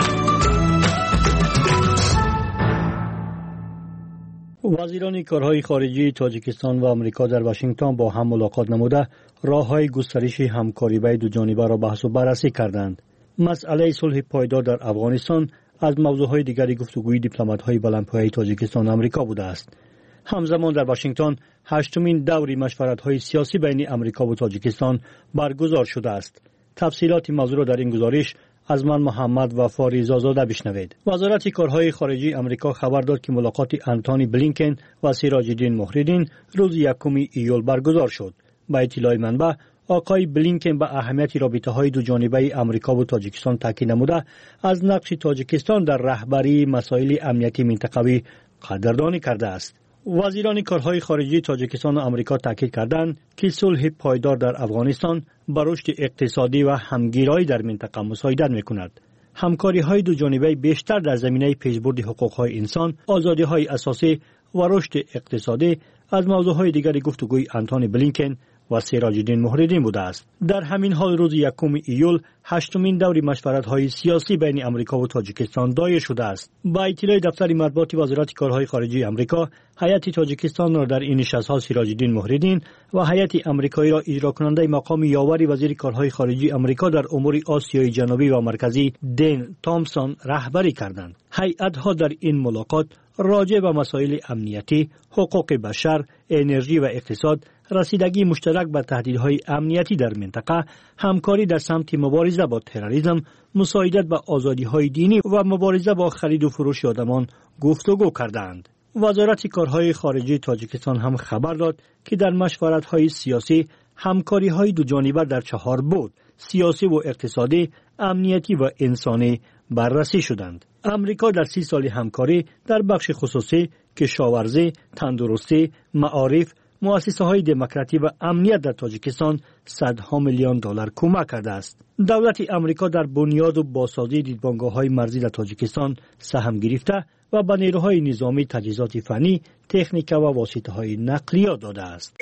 وزیران کارهای خارجی تاجیکستان و آمریکا در واشنگتن با هم ملاقات نموده راه‌های گسترش همکاری بین دو جانبه را بحث و بررسی کردند. مسئله صلح پایدار در افغانستان از موضوعهای دیگری گفتگوی دیپلمات‌های بلندپایه تاجیکستان و آمریکا بوده است. همزمان در واشنگتن هشتمین دوره مشورت‌های سیاسی بین آمریکا و تاجیکستان برگزار شده است. تفصیلات موضوع را در این گزارش از من محمد و فاریز آزاده بشنوید. وزارت کارهای خارجی آمریکا خبر داد که ملاقات آنتونی بلینکن و سراج الدین محردین روز 1 ایول برگزار شد. با اطلاع منبع آقای بلینکن به اهمیت رابطه‌های دو جانبه آمریکا و تاجیکستان تاکید نموده از نقش تاجیکستان در رهبری مسائل امنیتی منطقوی قدردانی کرده است. وزیران کارهای خارجی تاجیکستان و آمریکا تاکید کردند که صلح پایدار در افغانستان به رشد اقتصادی و همگیرایی در منطقه مساعدت می‌کند. همکاری‌های دو جانبه بیشتر در زمینه پیشبرد حقوق‌های انسان، آزادی‌های اساسی و رشد اقتصادی از موضوعهای دیگری گفتگوی آنتونی بلینکن و سراج الدین محردین بوده است. در همین حال روز 1 ایول هشتمین دوره مشورت‌های سیاسی بین آمریکا و تاجیکستان دایر شده است. با اطلاع دفتر مطبوعات وزارت کارهای خارجی آمریکا، هیئت تاجیکستان را در این نشست‌ها سراج الدین محردین و هیئت آمریکایی را اجرا کننده مقام یاور وزیر کارهای خارجی آمریکا در امور آسیای جنوبی و مرکزی دین تامسون رهبری کردند. هیئت‌ها در این ملاقات راجع به مسائل امنیتی، حقوق بشر، انرژی و اقتصاد، رسیدگی مشترک به تهدیدهای امنیتی در منطقه، همکاری در سمت مبارزه با تروریسم، مساعدت به آزادی‌های دینی و مبارزه با خرید و فروش آدمان گفتگو کردند. وزارت کارهای خارجی تاجیکستان هم خبر داد که در مشورت‌های سیاسی همکاری‌های دو جانبه در 4 بعد سیاسی و اقتصادی، امنیتی و انسانی بررسی شدند. امریکا در 30 سال همکاری در بخش خصوصی، کشاورزی، تندرستی، معارف، مؤسسه‌های دموکراتی و امنیت در تاجیکستان صدها میلیون دلار کمک کرده است. دولت امریکا در بنیاد و بازسازی دیدبانگاه‌های مرزی در تاجیکستان سهم گرفته و به نیروهای نظامی تجهیزات فنی، تکنیک و واسطه‌های نقلیات داده است.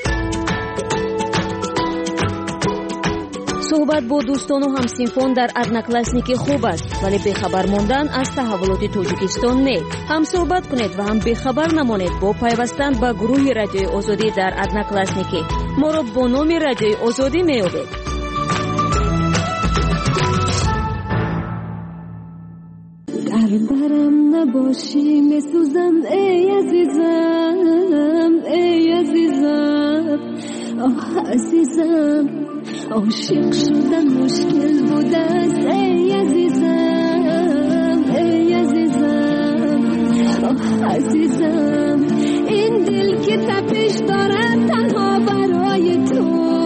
صحبت با دوستان و همسینفان در ادناکلاسنیکی خوب است، ولی بیخبر ماندن از تحولات تاجیکستان نه. هم صحبت کنید و هم بیخبر نمانید با پیوستن به گروه رادیوی آزادی در ادناکلاسنیکی. ما را با نام رادیوی آزادی میابید. در برم نباشی میسوزم ای عزیزم ای عزیزم آه عزیزم عاشق شدن مشکل بوده است ای عزیزم ای عزیزم آه عزیزم این دل که تپش دارد تنها برای تو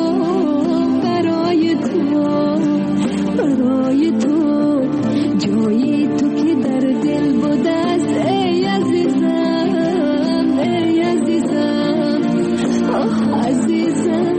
برای تو برای تو جای تو که در دل بوده است ای عزیزم ای عزیزم آه عزیزم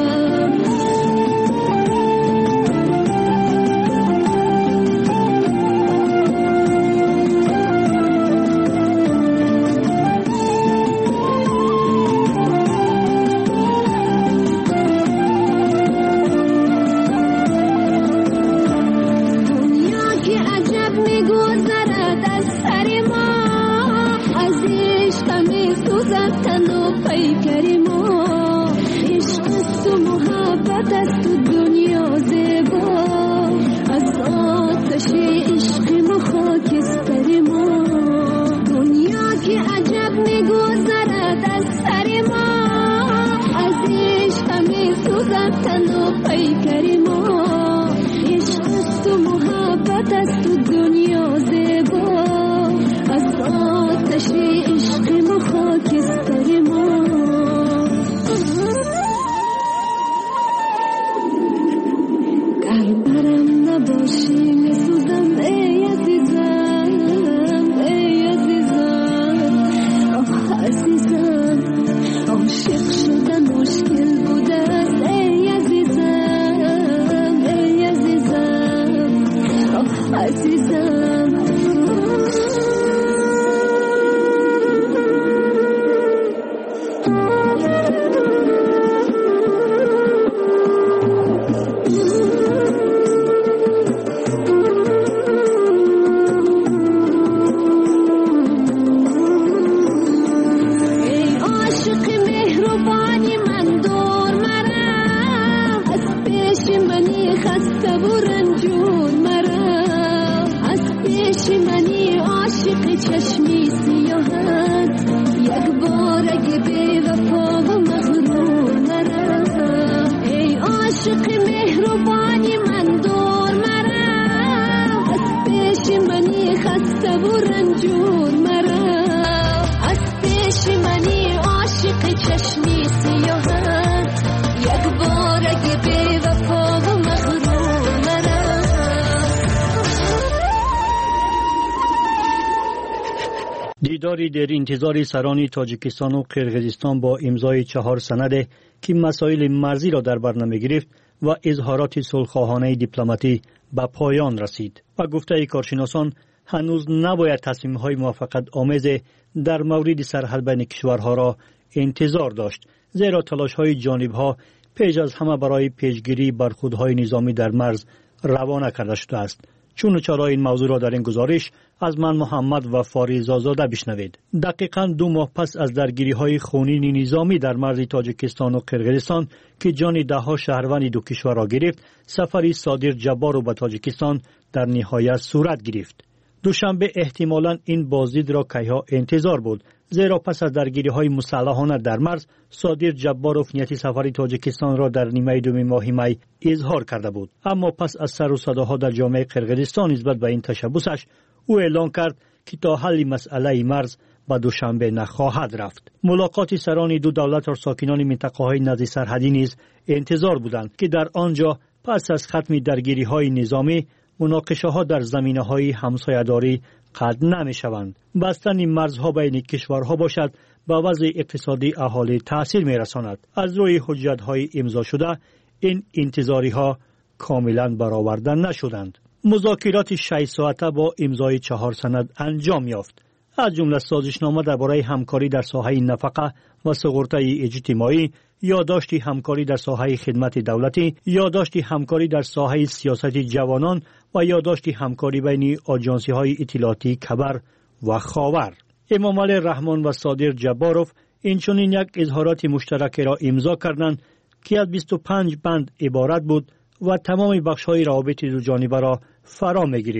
دیداری در انتظار سران تاجیکستان و قرقیزستان با امضای 4 سند که مسائل مرزی را در بر نمی‌گرفت و اظهارات صلح‌خواهانه دیپلماتی به پایان رسید. و گفته کارشناسان هنوز نباید تصمیم‌های موافقت آمیز در مورد سرحد بین کشورها را انتظار داشت، زیرا تلاش‌های جانب‌ها پیش از همه برای پیشگیری برخوردهای نظامی در مرز روانه کرده شده است. چون چرا این موضوع را در این گزارش از من محمد و فاریز آزاده بشنوید. دقیقاً 2 ماه پس از درگیری‌های خونین نظامی در مرز تاجیکستان و قرقیزستان که جان ده‌ها شهروند دو کشور را گرفت، سفری صادر جبار به تاجیکستان در نهایت صورت گرفت. دوشنبه احتمالاً این بازدید را کیها انتظار بود، زیرا پس از درگیری‌های مسلحانه در مرز صادر جباروف نیت سفر تاجیکستان را در نیمه دوم ماه می اظهار کرده بود. اما پس از سر و صداها در جامعه قرقیزستان نسبت به این تشبسش، او اعلان کرد که تا حل مسئله مرز به دوشنبه نخواهد رفت. ملاقات سران دو دولت و ساکنان منطقه‌های نزدیک سرحدی نیز انتظار بودند که در آنجا پس از ختم درگیری‌های نظامی مناقشه‌ها در زمینه‌های همسایه‌داری قطع نمی‌شوند. بستن مرزها بین کشورها باشد به وضع اقتصادی اهالی تأثیر می‌رساند. از روی حجت‌های امضا شده این انتظاری‌ها کاملاً برآورده نشدند. مذاکرات 6 ساعته با امضای 4 سند انجام یافت. از جمله سازشنامه درباره همکاری در ساحه نفقه و سقورته اجتماعی، یادداشت همکاری در ساحه خدمت دولتی، یادداشت همکاری در ساحه سیاست جوانان و یادداشت همکاری بین آژانس‌های اطلاعاتی کبر و خاور. امامعلی رحمان و صادر جباروف اینچنین یک اظهارات مشترک را امضا کردند که از 25 بند عبارت بود و تمام بخش‌های روابط دو جانبه را فرا می‌گرفت.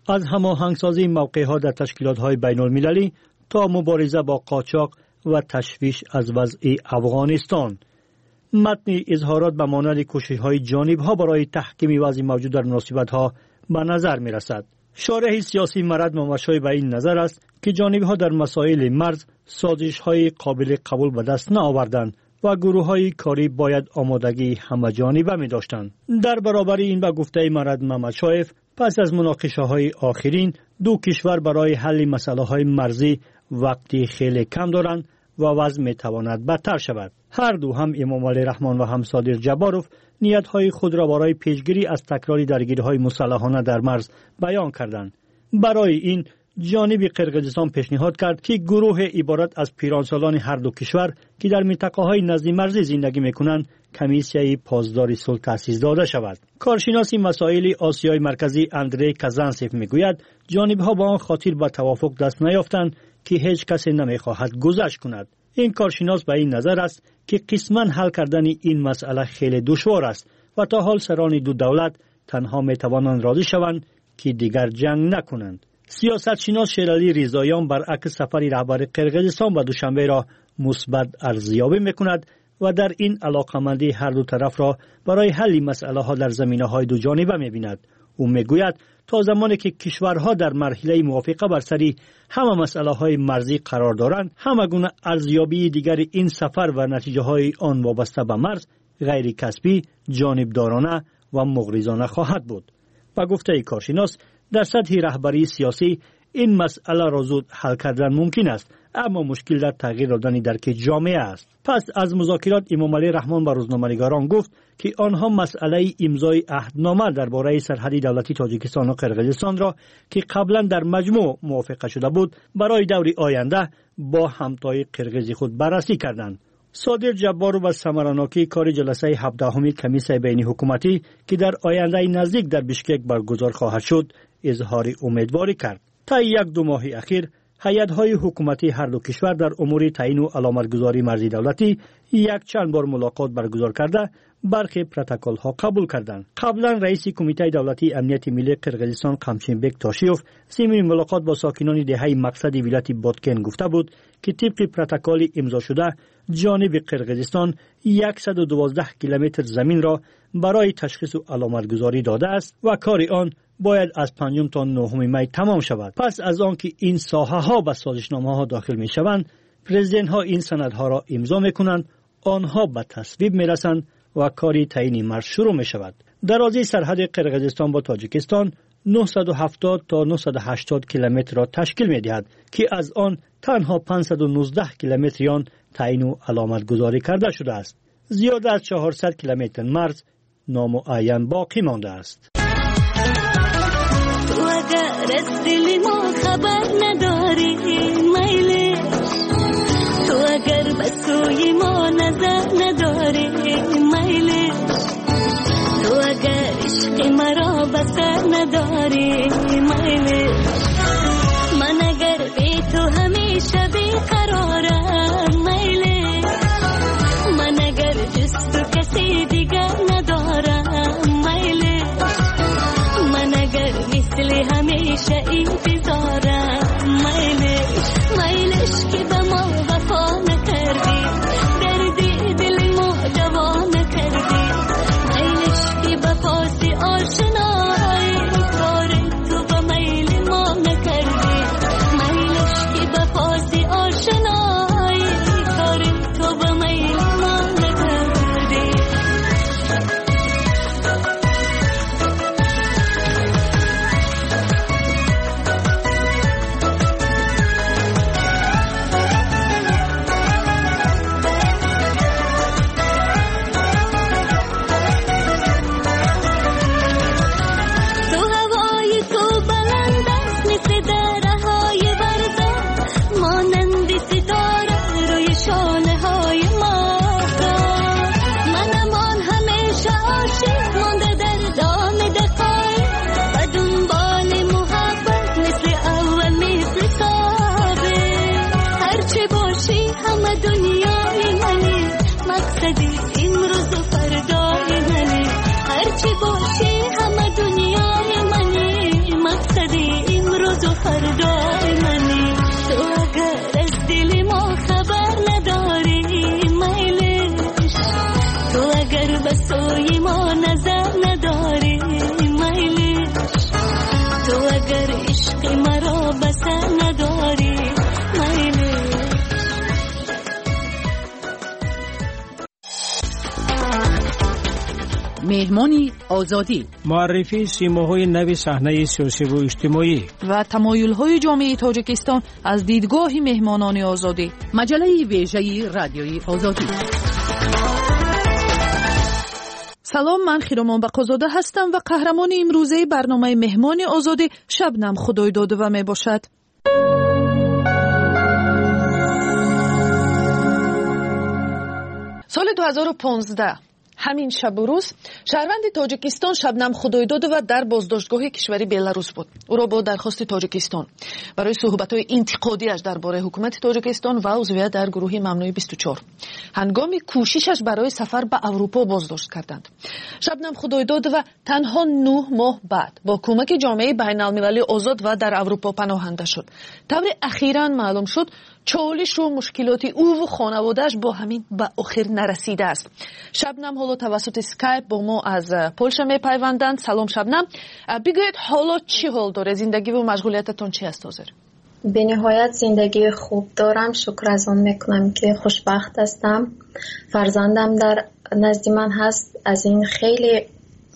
از هماهنگسازی موقعها در تشکیلات‌های بین‌المللی تا مبارزه با قاچاق و تشویش از وضع افغانستان. متن اظهارات به مانند کوشش‌های جانب‌ها برای تحکیم وضع موجود در مناسبت‌ها به نظر می‌رسد. شارح سیاسی مرد مماشای به این نظر است که جانب‌ها در مسائل مرز سازش‌های قابل قبول به دست نآوردند و گروه‌های کاری باید آمادگی همه‌جانبه می‌داشتند. در برابر این به گفته مرد مماشایف، پس از مناقشه‌های آخرین، دو کشور برای حل مسائل مرزی وقتی خیلی کم دارند و وضع می‌تواند بدتر شود. هر دو، هم امام علی رحمان و هم صادق جباروف، نیت‌های خود را برای پیشگیری از تکرار درگیری‌های مسلحانه در مرز بیان کردند. برای این جانب قرقیزستان پیشنهاد کرد که گروه عبارت از پیرانسالان هر دو کشور که در منطقه‌های نزد مرزی زندگی می‌کنند کمیسیای پاسداری صلح تأسیس داده شود. کارشناس مسائل آسیای مرکزی اندری کازانسف میگوید جانب‌ها با آن خاطر به توافق دست نیافتند که هیچ کسی نمی‌خواهد گذشت کند. این کارشناس به این نظر است که قسماً حل کردن این مسئله خیلی دشوار است و تا حال سران دو دولت تنها می‌توانند راضی شوند که دیگر جنگ نکنند. سیاستشناس شیرعلی رضاییان برعکس سفر رهبر قرقیزستان به دوشنبه را مثبت ارزیابی می‌کند و در این علاقمندی هر دو طرف را برای حل مسئله‌ها در زمینه‌های دو جانبه می‌بیند. او می‌گوید تا زمانی که کشورها در مرحله موافقه بر سر همه مسئله‌های مرزی قرار دارند، همه گونه ارزیابی دیگر این سفر و نتیجه‌های آن وابسته به مرز غیر کسبی، جانبدارانه و مغرضانه خواهد بود. و گفته کارشناس در سطح رهبری سیاسی این مسئله را زود حل کردن ممکن است، اما مشکل در تغییر دادن درک جامعه است. پس از مذاکرات امام علی رحمان با روزنامه‌نگاران گفت که آنها مسئله امضای عهدنامه درباره سرحد دولتی تاجیکستان و قرقیزستان را که قبلا در مجموع موافقه شده بود برای دور آینده با همتای قرقیز خود بررسی کردند. صادق جبارو و ثمرناکی کار جلسه 17 کمیسیون بین حکومتی که در آینده نزدیک در بشکک برگزار خواهد شد اظهار امیدواری کرد. تا 1-2 ماه اخیر هیئت‌های حکومتی هر دو کشور در امور تعیین و علامتگذاری مرزی دولتی یک چند بار ملاقات برگزار کرده برخی پروتکل‌ها قبول کردند. قبلا رئیس کمیته دولتی امنیت ملی قرقیزستان قمچینبک تاشیوف ضمن ملاقات با ساکنان دهه مقصد ولایت بادکن گفته بود که طبق پروتکل امضا شده جانب قرقیزستان 112 کیلومتر زمین را برای تشخیص و علامتگذاری داده است و کار آن باید از 5 تا 9 می تمام شود. پس از آنکه این ساحه ها به سازشنامه ها داخل می شوند، پرزیدنت ها این سندها را امضا می کنند، آنها به تصویب می رسند و کاری تعیین مرز شروع می شود. درازی سرحد قرقیزستان با تاجیکستان 970 تا 980 کیلومتر را تشکیل می دهد که از آن تنها 519 کیلومتر آن تعیین و علامت گذاری کرده شده است. زیاد از 400 کیلومتر مرز نامعین باقی مانده است. تو اگر از دل ما خبر نداری میله، تو اگر به سوی ما نظر نداری میله، تو اگر عشق مرا بسر نداری میله، من اگر بی تو همیشه بیقرارم میله، من اگر جز تو کسی دیگر ندارم میله، من اگر مثل همیشه انتظارم میله، میلش که به ما وفا نکردی، دردی دل ما دوا نکردی، میلش که به پاس آشنایی کار تو به میل ما نکردی، میلش که به پاس آشنایی کار تو به میل ما نکردی. مهمان آزادی، معرفی سیماهای نو صحنه سیاسی و اجتماعی و تمایل‌های جامعه تاجیکستان از دیدگاه مهمانان آزادی. مجله ویژه رادیوی آزادی. سلام، من خیرامان بقازاده هستم و قهرمان امروزه برنامه مهمان آزادی شبنم خدایدادوه می باشد. سال 2015 همین شب و روز شهروند تاجیکستان شبنم خدایدادوه در بازداشتگاه کشوری بلاروس بود. او را با درخواست تاجیکستان برای صحبت‌های انتقادی‌اش درباره حکومت تاجیکستان و عضویت در گروه ممنوع 24 هنگام کوششش برای سفر به اروپا بازداشت کردند. شبنم خدایدادوه تنها 9 ماه بعد با کمک جامعه بین‌المللی آزاد و در اروپا پناهنده شد. طور اخیراً معلوم شد چالش و مشکلات او و خانواده‌اش با همین به آخر نرسیده است. شبنم حالا توسط اسکایپ با ما از پولشا میپیوندند. سلام شبنم، بگویید حالا چی حال داره؟ زندگی و مشغولیتتون چی است حاضر؟ به نهایت زندگی خوب دارم، شکر از آن میکنم که خوشبخت هستم. فرزندم در نزد من هست، از این خیلی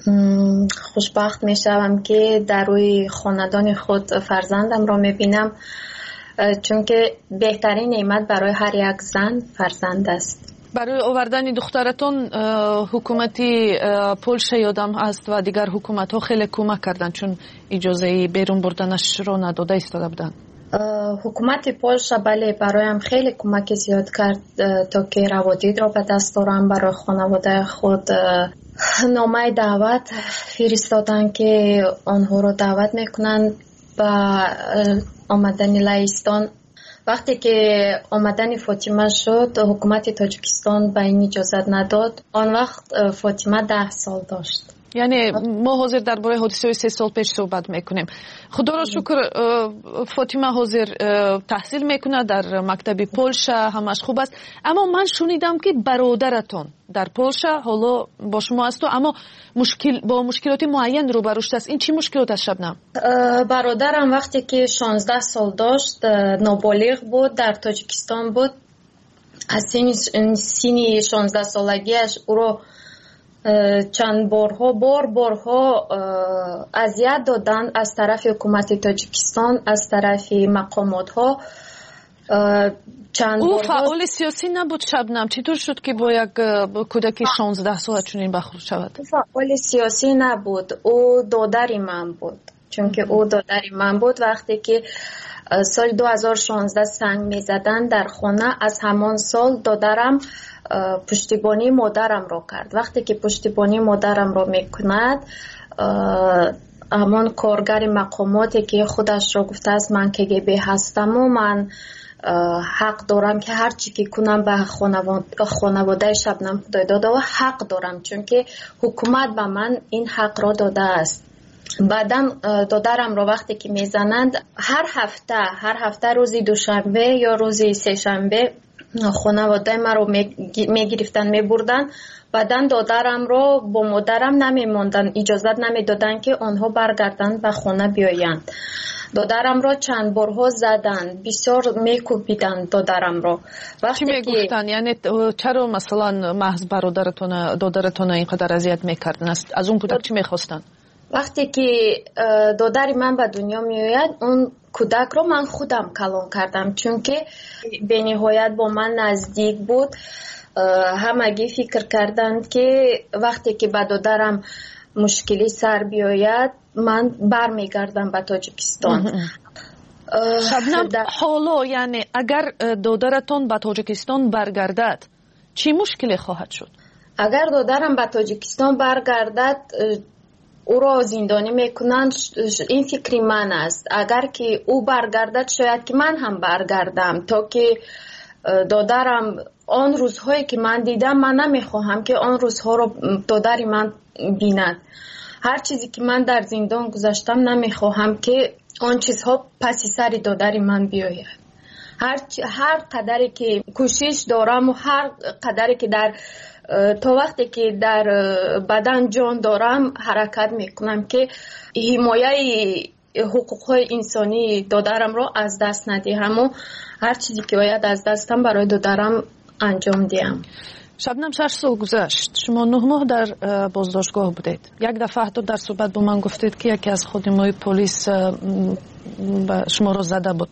خوشبخت میشوم که در روی خاندان خود فرزندم را میبینم، چون که بهترین نعمت برای هر یک زن فرزند است. برای آوردن دخترتون حکومتی پولشا یادم است و دیگر حکومت ها خیلی کمک کردن، چون اجازه بیرون بردنش رو نداده ایستاده بودن. حکومت پولشا بله برایم خیلی کمک زیاد کرد تا که روادید را به دست دارم. برای خانواده خود نامه دعوت فرستادن که آنها را دعوت میکنن با آمدن لهستان. وقتی که آمدن فاطمه شد حکومت تاجیکستان به این اجازت نداد. آن وقت فاطمه 10 سال داشت. یعنی ما حاضر درباره حادثه 3 سال پیش صحبت میکنیم. خدا را شکر فاطمه حاضر تحصیل میکنه در مکتب پولشا، همش خوب است. اما من شنیدم که برادرتون در پولشا حالا با شما است، اما با مشکلات معین روبرو شده است. این چی مشکلات است شبنم؟ برادرم وقتی که 16 سال داشت، نابالغ بود، در تاجیکستان بود. از سن 16 سالگیش او را چند بارها اذیت دادن از طرف حکومت تاجیکستان، از طرف مقامات ها. او فعال سیاسی نبود شبنم، چطور شد که با یک کودک 16 ساله چنین برخورد شود؟ فعال سیاسی نبود، او دادر من بود. چون که او دادر من بود. وقتی که سال 2016 سنگ می زدن در خانه، از همان سال دادرم پشتیبانی مادرم را کرد. وقتی که پشتیبانی مادرم را میکند، همان کارگر مقاماتی که خودش را گفته است من KGB هستم و من حق دارم که هر چی که کنم به خانواده شبنم خدایدادوه حق دارم، چون که حکومت به من این حق را داده است. بعدم دادرم را وقتی که میزنند هر هفته روزی دوشنبه یا روزی سه شنبه خانواده ما رو میگرفتن میبردن. بعدن دادرم رو با مادرم نمیموندن، اجازت نمیدادن که آنها برگردن به خانه بیایند. دادرم رو چند بارها زدن، بسیار میکوبیدن دادرم رو. چی میگفتن؟ یعنی چرا مثلا محض دادرتون اینقدر اذیت میکردن؟ از اون کودک چی میخواستن؟ وقتی که دادر من به دنیا میآید، اون کودک رو من خودم کلان کردم، چون که به نهایت با من نزدیک بود. همگی فکر کردند که وقتی که به دادرم مشکلی سر بیاید من برمیگردم به تاجیکستان. شبنم حالا یعنی اگر دادرتون به تاجیکستان برگردد چی مشکلی خواهد شد؟ اگر دادرم به تاجیکستان برگردد او را زندانی میکنند. این فکری من است. اگر که او برگردد شاید که من هم برگردم، تا که دادرم آن روزهایی که من دیدم من نمیخواهم که آن روزها رو دادری من بیند. هر چیزی که من در زندان گذاشتم نمیخواهم که آن چیزها پس سر دادری من بیاید. هر قدری که کوشش دارم و هر قدری که تا وقتی که در بدن جان دارم حرکت میکنم که حمایه حقوقهای انسانی دادرم رو از دست ندهم و هر چیزی که باید از دستم برای دادرم انجام دیم. شبنم 6 سال گذشت. شما 9 ماه در بازداشتگاه بودید. یک دفعه حتی در صحبت با من گفتید که یکی از خادمای پلیس شما را زده بود.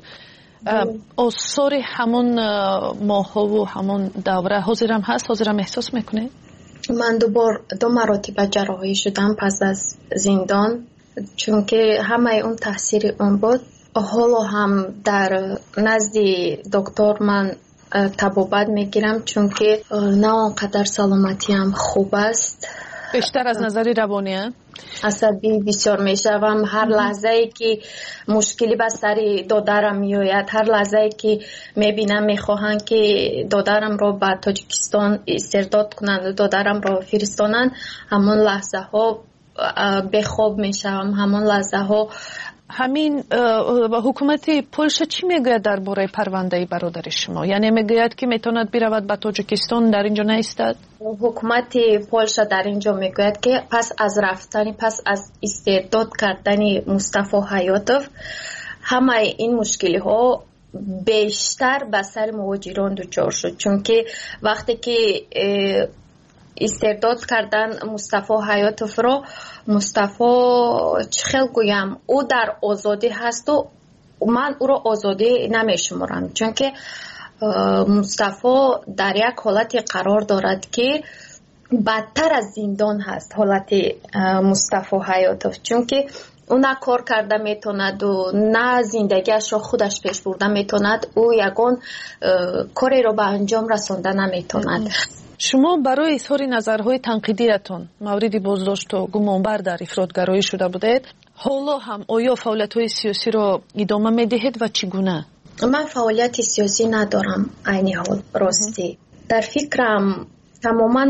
آثار همون ماها و همون دوره حاضرم هست؟ حاضرم احساس میکنه؟ من 2 مراتب جراحی شدم پس از زندان، چون که همه اون تاثیر اون بود. حالا هم در نزد دکتر من طبابت میگیرم، چون که نه آنقدر سلامتی هم خوب است. بیشتر از نظر روانی عصبی بسیار میشوم. هر لحظه ای که مشکلی به سر دادرم میآید، هر لحظه ای که میبینم میخواهند که دادرم را به تاجیکستان استرداد کنند، دادرم را فرستانند، همون لحظه ها به خواب میشوم. همون لحظه ها همین حکومت پولش چی میگوید درباره پرونده برادر شما؟ یعنی میگوید که میتواند برود به تاجیکستان، در اینجا نیستد؟ حکومت پولش در اینجا میگوید که پس از استرداد کردن مصطفی حیاتوف همه این مشکلی ها بیشتر به سر مهاجران دچار شد، چون که وقتی که استرداد کردن مصطفی حیاتوف را، مصطفی چخیل گویم او در آزادی هست و من او را آزادی نمیشمارم، چون که مصطفی در یک حالت قرار دارد که بدتر از زندان هست حالت مصطفی حیاتوف، چون که او نه کار کرده میتوند و نه زندگیش را خودش پیش برده میتوند، او یگان کاری را به انجام رسانده نمیتوند. شما برای اظهار نظرهای تنقیدیتون مورد بازداشت و گمانبر در افراطگرایی شده بودید. حالا هم آیا فعالیت‌های سیاسی را ادامه میدهید و چگونه؟ من فعالیت سیاسی ندارم. عین حال راستی در فکرم تماما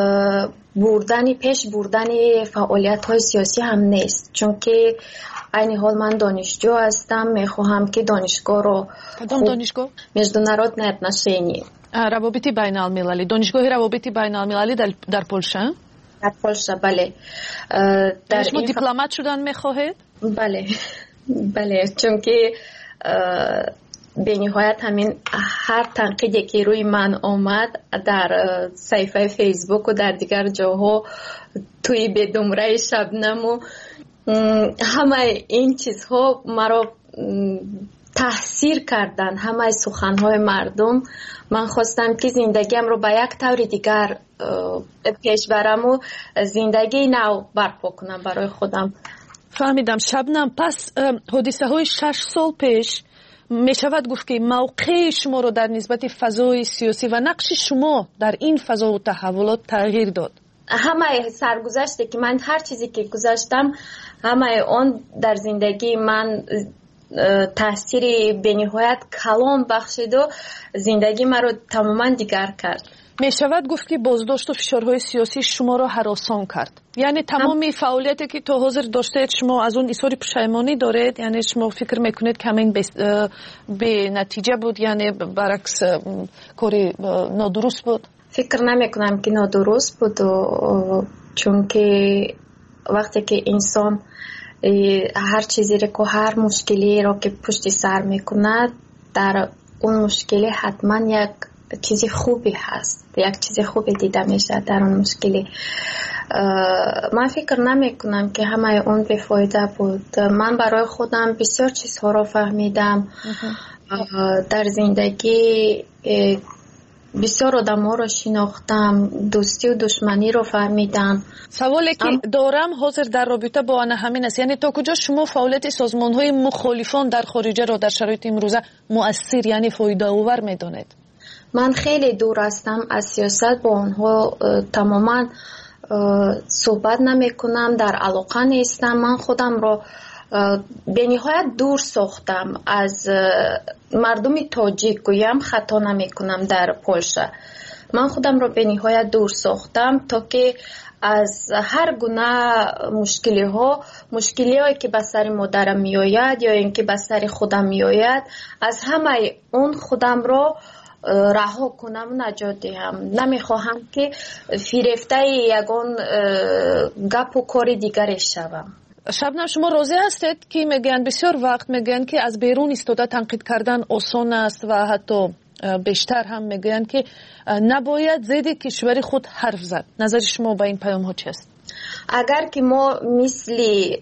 پیش بردن فعالیت‌های سیاسی هم نیست، چون که عین حال من دانشجو هستم. میخواهم که دانشگاه رو دانشگاه международное отношение روابط بین المللی، دانشگاه روابط بین المللی در پولش؟ در پولش، بله. در شما دیپلمات شدن میخواهید؟ بله، چون که به نهایت همین هر تنقیدی که روی من آمد در صفحه فیسبوک و در دیگر جاها، توی بدمره شبنم و همه این چیزها مرا تاثیر کردن، همه سخنهای مردم. من خواستم که زندگیم رو به یک طور دیگر پیش برم و زندگی نو برپا کنم برای خودم. فهمیدم. شبنم، پس حادثه های 6 سال پیش می شود گفت که موقع شما رو در نسبت فضای سیاسی و نقش شما در این فضا و تحولات تغییر داد؟ همه سرگذشته که من هر چیزی که گذاشتم، همه آن در زندگی من تاثیر بنهایت کلان بخشید و زندگی من رو تماما دیگر کرد. می شود گفت که بازداشت و فشارهای سیاسی شما را هراسان کرد؟ یعنی تمام فعالیتی که تا حاضر داشتید شما از اون اظهار پشیمانی دارید؟ یعنی شما فکر میکنید که همین به نتیجه بود، یعنی برعکس کاری نادرست بود؟ فکر نمیکنم که نادرست بود، چون که وقتی که انسان هر چیزی رو، هر مشکلی رو که پشت سر میکند، در اون مشکلی حتما یک چیز خوبی هست، یک چیز خوبی دیده میشه در اون مشکلی. من فکر نمی کنم که همه اون بفایده بود. من برای خودم بسیار چیزها رو فهمیدم در زندگی. بسیار آدم ها رو شناختم، دوستی و دشمنی رو فهمیدم. سوالی که دارم حاضر در رابطه با آن همین است، یعنی تا کجا شما فعالیت سازمان های مخالفان در خارجه را در شرایط امروزه مؤثر، یعنی فایده آور میدونید؟ من خیلی دور هستم از سیاست، با آنها تماما صحبت نمی کنم، در علاقه نیستم. من خودم رو به نهایت دور ساختم از مردم تاجیک، گویم خطا نمی کنم در پولشه. من خودم رو به نهایت دور ساختم تا که از هر گونه مشکلی هایی که به سر مادرم می آید یا اینکه به سر خودم می آید، از همه اون خودم رو رها کنم و نجات دهم. نمیخواهم که فریفته یگان گپ و کار دیگری شوم. شبنم، شما راضی هستید که میگن بسیار وقت میگن که از بیرون ایستاده تنقید کردن آسان است و حتی بیشتر هم میگویند که نباید ضد کشور خود حرف زد. نظر شما با این پیام ها چی است؟ اگر که ما مثل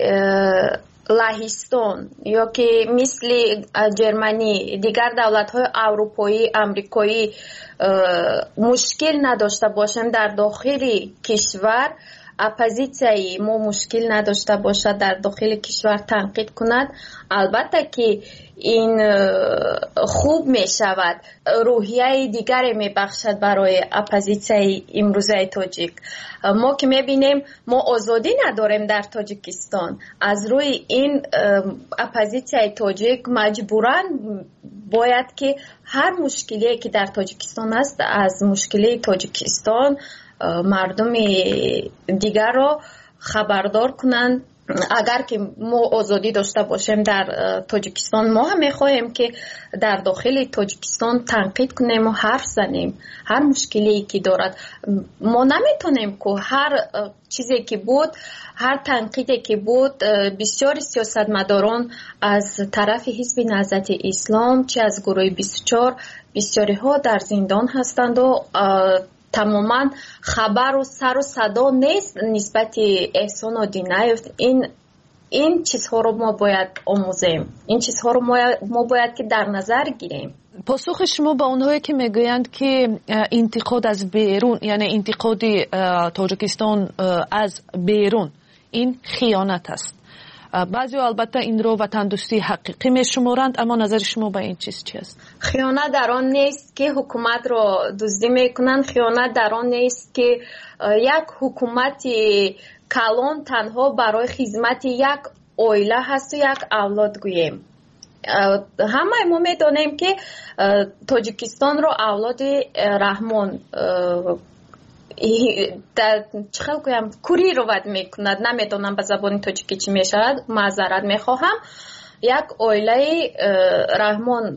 لهستان یا که مثل جرمنی دیگر دولت‌های اروپایی امریکایی مشکل نداشته باشیم در داخل کشور، اپوزیسیای ما مشکل نداشته باشد در داخل کشور تنقید کند، البته که این خوب می شود، روحیه دیگری می بخشد برای اپوزیسیای امروزه تاجیک. ما که می بینیم ما آزادی نداریم در تاجیکستان، از روی این اپوزیسیای تاجیک مجبورن باید که هر مشکلی که در تاجیکستان است از مشکلی تاجیکستان مردم دیگر را خبردار کنند. اگر که ما آزادی داشته باشیم در تاجیکستان، ما هم میخواهیم که در داخل تاجیکستان تنقید کنیم و حرف زنیم هر مشکلی که دارد. ما نمیتونیم که هر چیزی که بود، هر تنقیدی که بود، بسیار سیاستمداران از طرف حزب نهضت اسلام چه از گروه 24 بسیاری ها در زندان هستند و تماما خبر و سر و صدا نیست نسبت احسان آدینایف. این چیزها رو ما باید آموزیم، این چیزها رو ما باید که در نظر گیریم. پاسخ شما با اونهایی که میگویند که انتقاد از بیرون، یعنی انتقاد تاجیکستان از بیرون، این خیانت است. بعضی البته این رو وطن دوستی حقیقی میشمارند، اما نظر شما با این چیز چی است؟ خیانت در آن نیست که حکومت رو دزدی میکنند، خیانت در آن نیست که یک حکومت کلان تنها برای خدمت یک عائله هست و یک اولاد گوییم. همه ما میدونیم که تاجیکستان رو اولاد رحمان در چخل گویم کوری رو ود میکند، نمیدونم به زبان تاجیکی چی میشود، معذرت میخواهم. یک عائله رحمان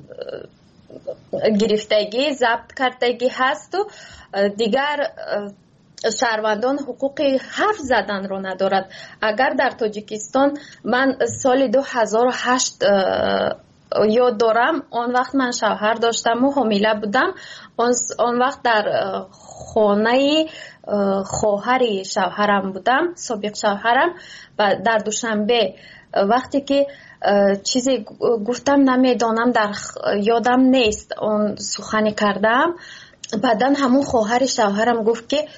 گرفتگی ضبط کردگی هست و دیگر شهروندان حقوق حرف زدن رو ندارد. اگر در تاجیکستان من سال 2008 یاد دارم، آن وقت من شوهر داشتم و حامله بودم، آن وقت در خانه خواهر شوهرم بودم، سابق شوهرم، و در دوشنبه وقتی که چیزی گفتم نمیدانم، در یادم نیست، اون سخنی کردم، بعدن همون خواهر شوهرم گفت که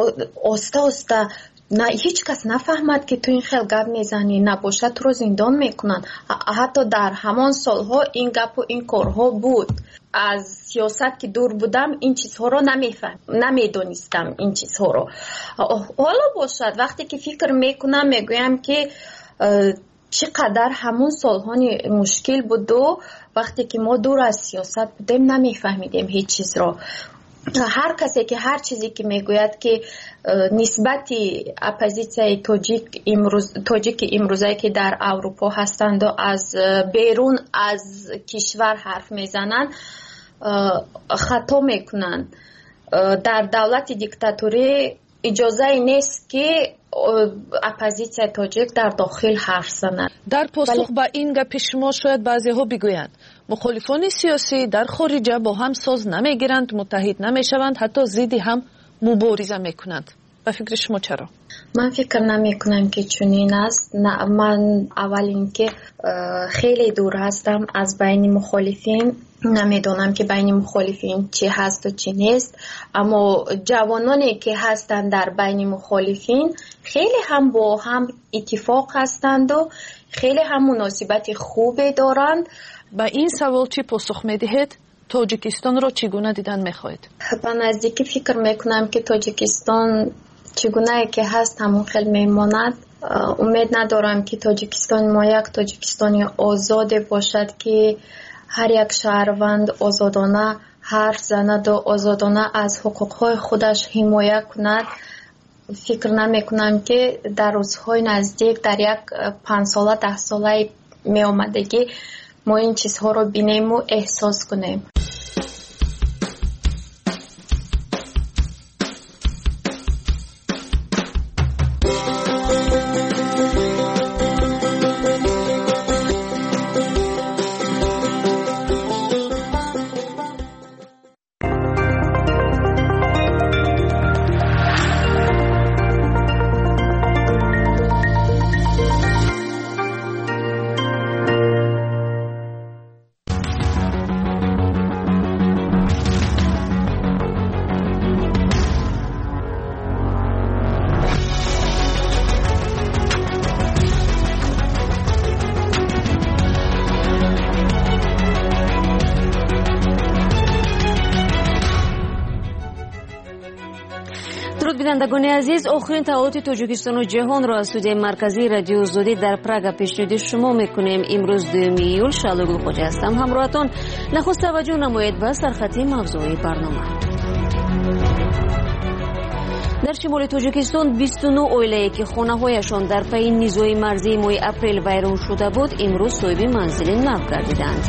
آسته نه هیچ کس نفهمد که تو این خیلی گپ میزنی، نباشه تو رو زندان میکنن. حتی در همان سالها این گپ و این کارها بود. از سیاست که دور بودم این چیزها رو نمیدونستم این چیزها رو. حالا باشد وقتی که فکر میکنم میگویم که چقدر همون سالها مشکل بود و وقتی که ما دور از سیاست بودیم نمیفهمیدیم هیچ چیز رو. هر کسی که هر چیزی که میگوید که نسبت اپوزیسیای تاجیک امروزه که در اروپا هستند و از بیرون از کشور حرف میزنند خطا میکنند. در دولت دیکتاتوری اجازه نیست که اپوزیسیای تاجیک در داخل حرف زنند. در پاسخ با این گپ شما شاید بعضی ها بگویند مخالفان سیاسی در خارج با هم ساز نمیگیرند، متحد نمیشوند، حتی ضد هم مبارزه میکنند. به فکر شما چرا؟ من فکر نمی کنم که چنین است. من اول اینکه خیلی دور هستم از بین مخالفین، نمیدونم که بین مخالفین چی هست و چی نیست، اما جوانانی که هستند در بین مخالفین خیلی هم با هم اتفاق هستند و خیلی هم مناسبت خوبی دارند. با این سوال چی پاسخ میدهید؟ تاجیکستان رو چگونه دیدن میخواهید؟ من نزدیکی فکر میکنم که تاجیکستان چگونه که هست همون خیلی میماند. امید ندارم که تاجیکستان ما یک تاجیکستانی آزاد باشد که هر یک شهروند آزادانه حرف زند و آزادانه از حقوقهای خودش حمایت کند. فکر نمی کنم که در روزهای نزدیک در یک 5 ساله 10 ساله می آمدگی ما این چیزها رو بینیم و احساس کنیم. درود بینندگان عزیز، آخرین تولد تاجیکستان و جهان را از استودیوی مرکزی رادیو آزادی در پراگ پیشنهاد شما میکنیم. امروز 2 ایول شالوگل خوجا هستم. همراهتان. نخست توجه نمایید به سرخط موضوعی برنامه. در شمال تاجیکستان 29 اویله‌ای که خانه‌هایشان در پی نیزوی مرزی ماه اپریل ویران شده بود امروز صاحب منزل نو گردیدند.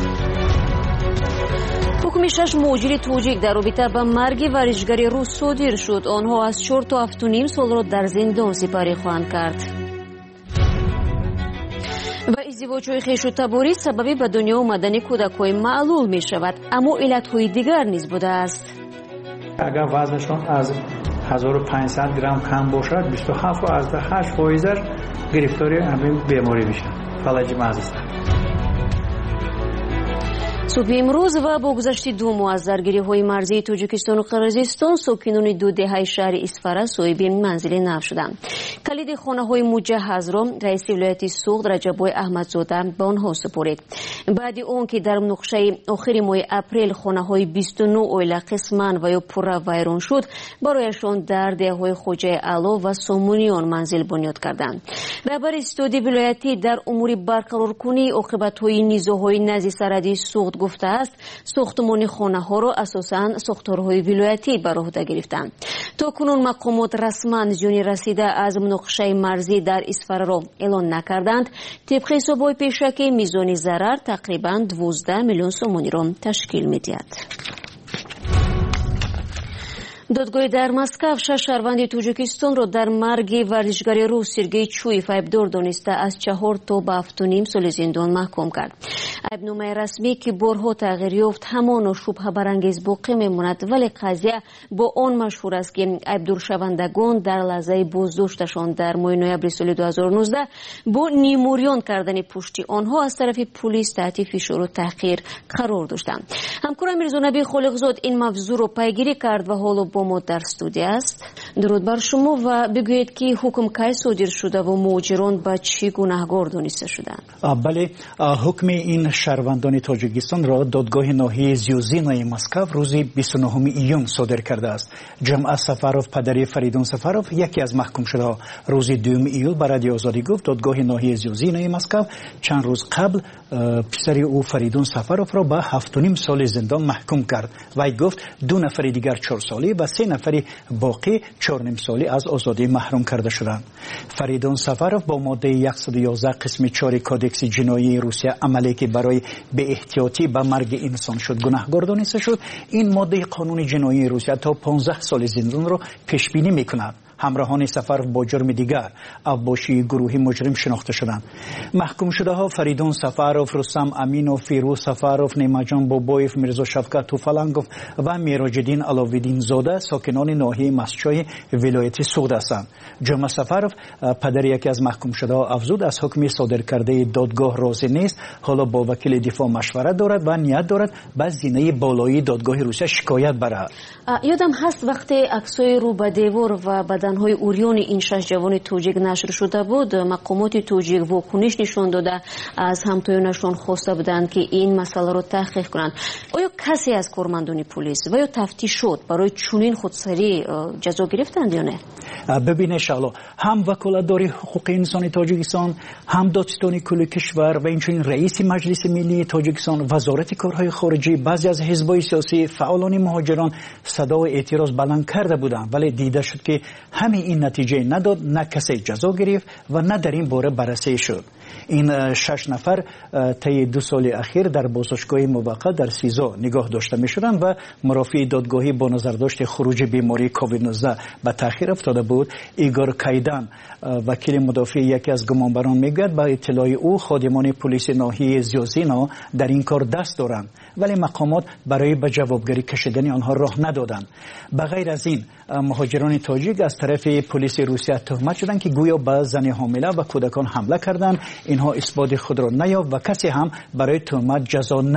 حکم 6 مهاجر تاجیک در رابطه با مرگ ورزشکار روس صادر شد. آنها از 4 تا 7.5 سال را در زندان سپری خواهند کرد. و ازدواج‌های خویش و تباری سبب به دنیا آمدن کودک‌های معلول می شود، اما علت‌های دیگر نیز بوده است. اگر وزنشان از 1500 گرم کم باشد 27 و از 8% گرفتاری همین بیماری میشن. فلج مغز. صبح امروز و با گذشت 2 ماه از درگیری‌های مرزی تاجیکستان و قرقیزستان ساکنان 2 دهه شهر اسفره صاحب منزل نو شدند. کلید خانه‌های مجهز را رئیس ولایت سوخت رجب‌های احمدزاده به آنها سپرد. بعد آن که در نقشه آخر ماه اپریل خانه‌های 29 اویله قسماً و یا پورا ویران شد، برایشان در دهه‌های خوجه علا و سامونیان منزل بنیاد کردند. رهبر استودی ولایتی در امور برقرارکنی عاقبت‌های نیزوهای نزد سرحدی سوخت گفته است ساختمان خانه‌ها را اساساً ساختارهای ولایتی بر عهده گرفتند. تا کنون مقامات رسما زیانی رسیده از مناقشه مرزی در اسفره را اعلان نکردند. طبق حساب‌های پیشکی میزان ضرر تقریباً 12 میلیون سومانی را تشکیل می‌دهد. دادگاه در مسکو 6 شهروند تاجیکستان را در مرگ ورزشکار روس سرگئی چویف ایبدار دانسته از 4 تا به 7.5 سال زندان محکوم کرد. ایبنامه رسمی که بارها تغییر یافت همان و شبهه برانگیز باقی میماند، ولی قضیه با آن مشهور است که ایبدار شوندگان در لحظه بازداشتشان در ماه نوامبر سال 2019 با نیموریان کردن پشتی آنها از طرف پلیس تحت فشار و تحقیر قرار داشتند. همکارم میرزانبی خالقزاد این موضوع را پیگیری کرد و حالا با ما در استودیو است. درود بر شما و بگویید که حکم کی صادر شده و مهاجران به چی گناهکار دانسته شدند؟ بله، حکم این شهروندان تاجیکستان را دادگاه ناحیه زیوزینای مسکو روز 29 ایون صادر کرده است. جمعه سفروف پدری فریدون سفروف یکی از محکوم شده روز 2 ایول به رادیو آزادی گفت دادگاه ناحیه زیوزینای مسکو چند روز قبل پسر او فریدون سفروف را به 7.5 سال زندان محکوم کرد. وی گفت 2 نفر دیگر 4 سالی و 3 نفر باقی 4.5 سالی از آزادی محروم کرده شدند. فریدون سفروف با ماده 111 قسم 4 کودکس جنایی روسیه عملی که برای به احتیاطی به مرگ انسان شد گناهکار دانسته شد. این ماده قانون جنایی روسیه تا 15 سال زندان را پیش بینی می‌کند. همراهان سفروف با جرم دیگر اباشی گروهی مجرم شناخته شدند. محکوم شده ها فریدون سفروف، رستم امینوف، فیروز سفروف، نیماجان بابایف، میرزا شفقت توفالنگوف و میراجدین علاویدین زاده ساکنان ناحیه مسچای ولایت سوخت هستند. جمعه سفروف پدر یکی از محکوم شده ها افزود از حکم صادر کرده دادگاه راضی نیست. حالا با وکیل دفاع مشورت دارد و نیت دارد به زینه بالایی دادگاه روسیه شکایت برد. یادم هست وقتی عکسای رو به دیوار و بدنهای اوریان این 6 جوان تاجیک نشر شده بود، مقامات تاجیک واکنش نشان داده از همتایانشان خواسته بودند که این مسئله را تحقیق کنند. آیا کسی از کارمندان پلیس و یا تفتیش شد برای چنین خودسری جزا گرفتند یا نه؟ ببینید شالا هم وکالتدار حقوق انسان تاجیکستان، هم دادستان کل کشور و اینچنین رئیس مجلس ملی تاجیکستان، وزارت کارهای خارجی، بعضی از حزب‌های سیاسی، فعالان مهاجران صدای اعتراض بلند کرده بودند، ولی دیده شد که همین این نتیجه نداد، نه کسی جزا گرفت و نه در این باره بررسی شد. این 6 نفر طی 2 سال اخیر در بازداشتگاه موقت در سیزا نگاه داشته می شدند و مرافع دادگاهی با نظرداشت خروج بیماری کووید 19 به تاخیر افتاده بود. ایگور کایدان وکیل مدافع یکی از گمانبران میگوید با اطلاع او خادمان پلیس ناحیه زیوزینا در این کار دست دارند، ولی مقامات برای به جوابگری کشیدن آنها راه ندادند. بغیر از این مهاجران تاجیک از طرف پلیس روسیه تهمت شدند که گویا به زن حامله و کودکان حمله کردند. اینها اثبات خود را نیافت و کسی هم برای تهمت جزا ندید.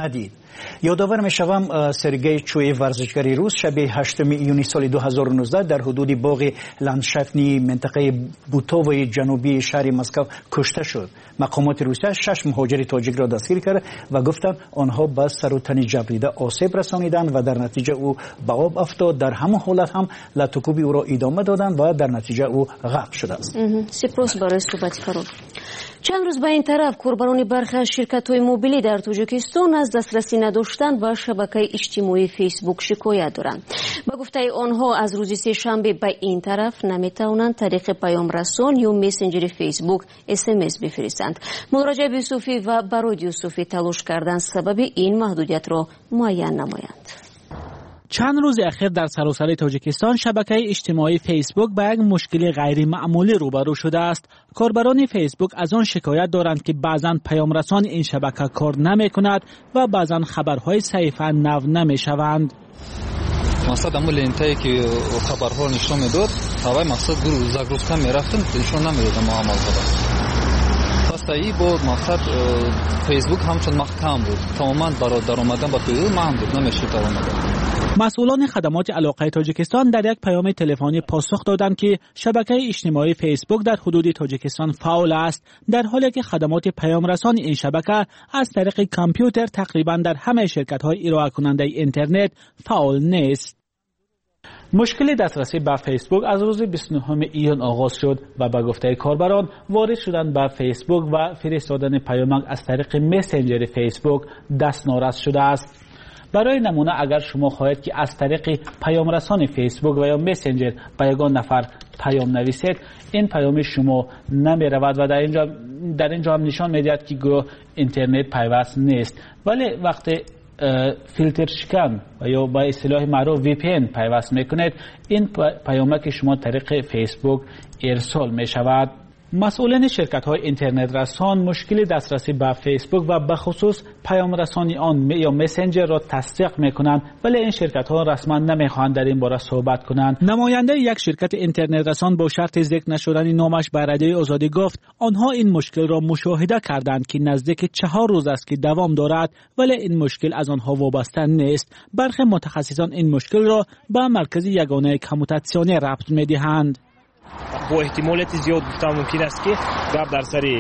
یادآور می‌شوم سرگئی چوی ورزشکاری روس شب 8 ایونی سال 2019 در حدود باغ لندشافتی منطقه بوتووی جنوبی شهر مسکو کشته شد. مقامات روسیه 6 مهاجر تاجیک را دستگیر کرد و گفتند آنها به سر و تن جبریده آسیب رسانیدند و در نتیجه او به آب افتاد. در همون حالت هم لطوکوبی او را ادامه دادند و در نتیجه او غرق شده است. سپاس برای صحبت فرود. چند روز به این طرف قربانی برخی از شرکت‌های موبیلی در تاجیکستان از دسترسی نداشتن به شبکه اجتماعی فیسبوک شکایت دارند. به گفته آنها از روز سه‌شنبه به این طرف نمی‌توانند طریق پیام رسان یا مسنجر فیسبوک SMS بفرستند. مراجع یوسفی و براد یوسفی تلاش کردند سبب این محدودیت را معین نمایند. چند روز اخیر در سراسر تاجیکستان شبکه اجتماعی فیسبوک با یک مشکل غیر معمولی روبرو شده است. کاربران فیسبوک از آن شکایت دارند که بعضاً پیام رسان این شبکه کار نمی کند و بعضاً خبرهای صحیفه نو نمی شوند. مقصد همون لینتایی که خبرها نشون میداد، هوای مقصد گروه زاگروسکا میرفتن نشون نمیداد ما عمل کرد. پس ای بود مقصد فیسبوک همچون محکم بود. تماما برای در اومدن با توی محدود نمیشه تا اومدن. مسئولان خدمات علاقه تاجیکستان در یک پیام تلفنی پاسخ دادند که شبکه اجتماعی فیسبوک در حدود تاجیکستان فعال است، در حالی که خدمات پیام رسان این شبکه از طریق کامپیوتر تقریبا در همه شرکت‌های ارائه کننده اینترنت فعال نیست. مشکل دسترسی به فیسبوک از روز 29 ایون آغاز شد و به گفته کاربران وارد شدن به فیسبوک و فرستادن پیامک از طریق مسنجر فیسبوک دست نارس شده است. برای نمونه اگر شما خواهید که از طریق پیام رسان فیسبوک و یا مسنجر به یگان نفر پیام نویسید، این پیام شما نمی رود و در اینجا هم نشان میدهد که گروه اینترنت پیوست نیست. ولی وقتی فیلتر شکن و یا با اصطلاح معروف VPN پیوست میکنید، این پیامک که شما طریق فیسبوک ارسال می شود. مسئولین شرکت‌های اینترنت رسان مشکل دسترسی به فیسبوک و به خصوص پیام رسانی آن یا مسنجر را تصدیق می‌کنند، ولی این شرکت‌ها رسما نمی‌خواهند در این باره صحبت کنند. نماینده یک شرکت اینترنت رسان با شرط ذکر نشدن نامش به رادیوی آزادی گفت آنها این مشکل را مشاهده کردند که نزدیک 4 روز است که دوام دارد، ولی این مشکل از آنها وابسته نیست. برخی متخصصان این مشکل را به مرکز یگانه کموتاسیونی ربط می‌دهند. با احتمالات زیاد گفتم ممکن است که گپ در سر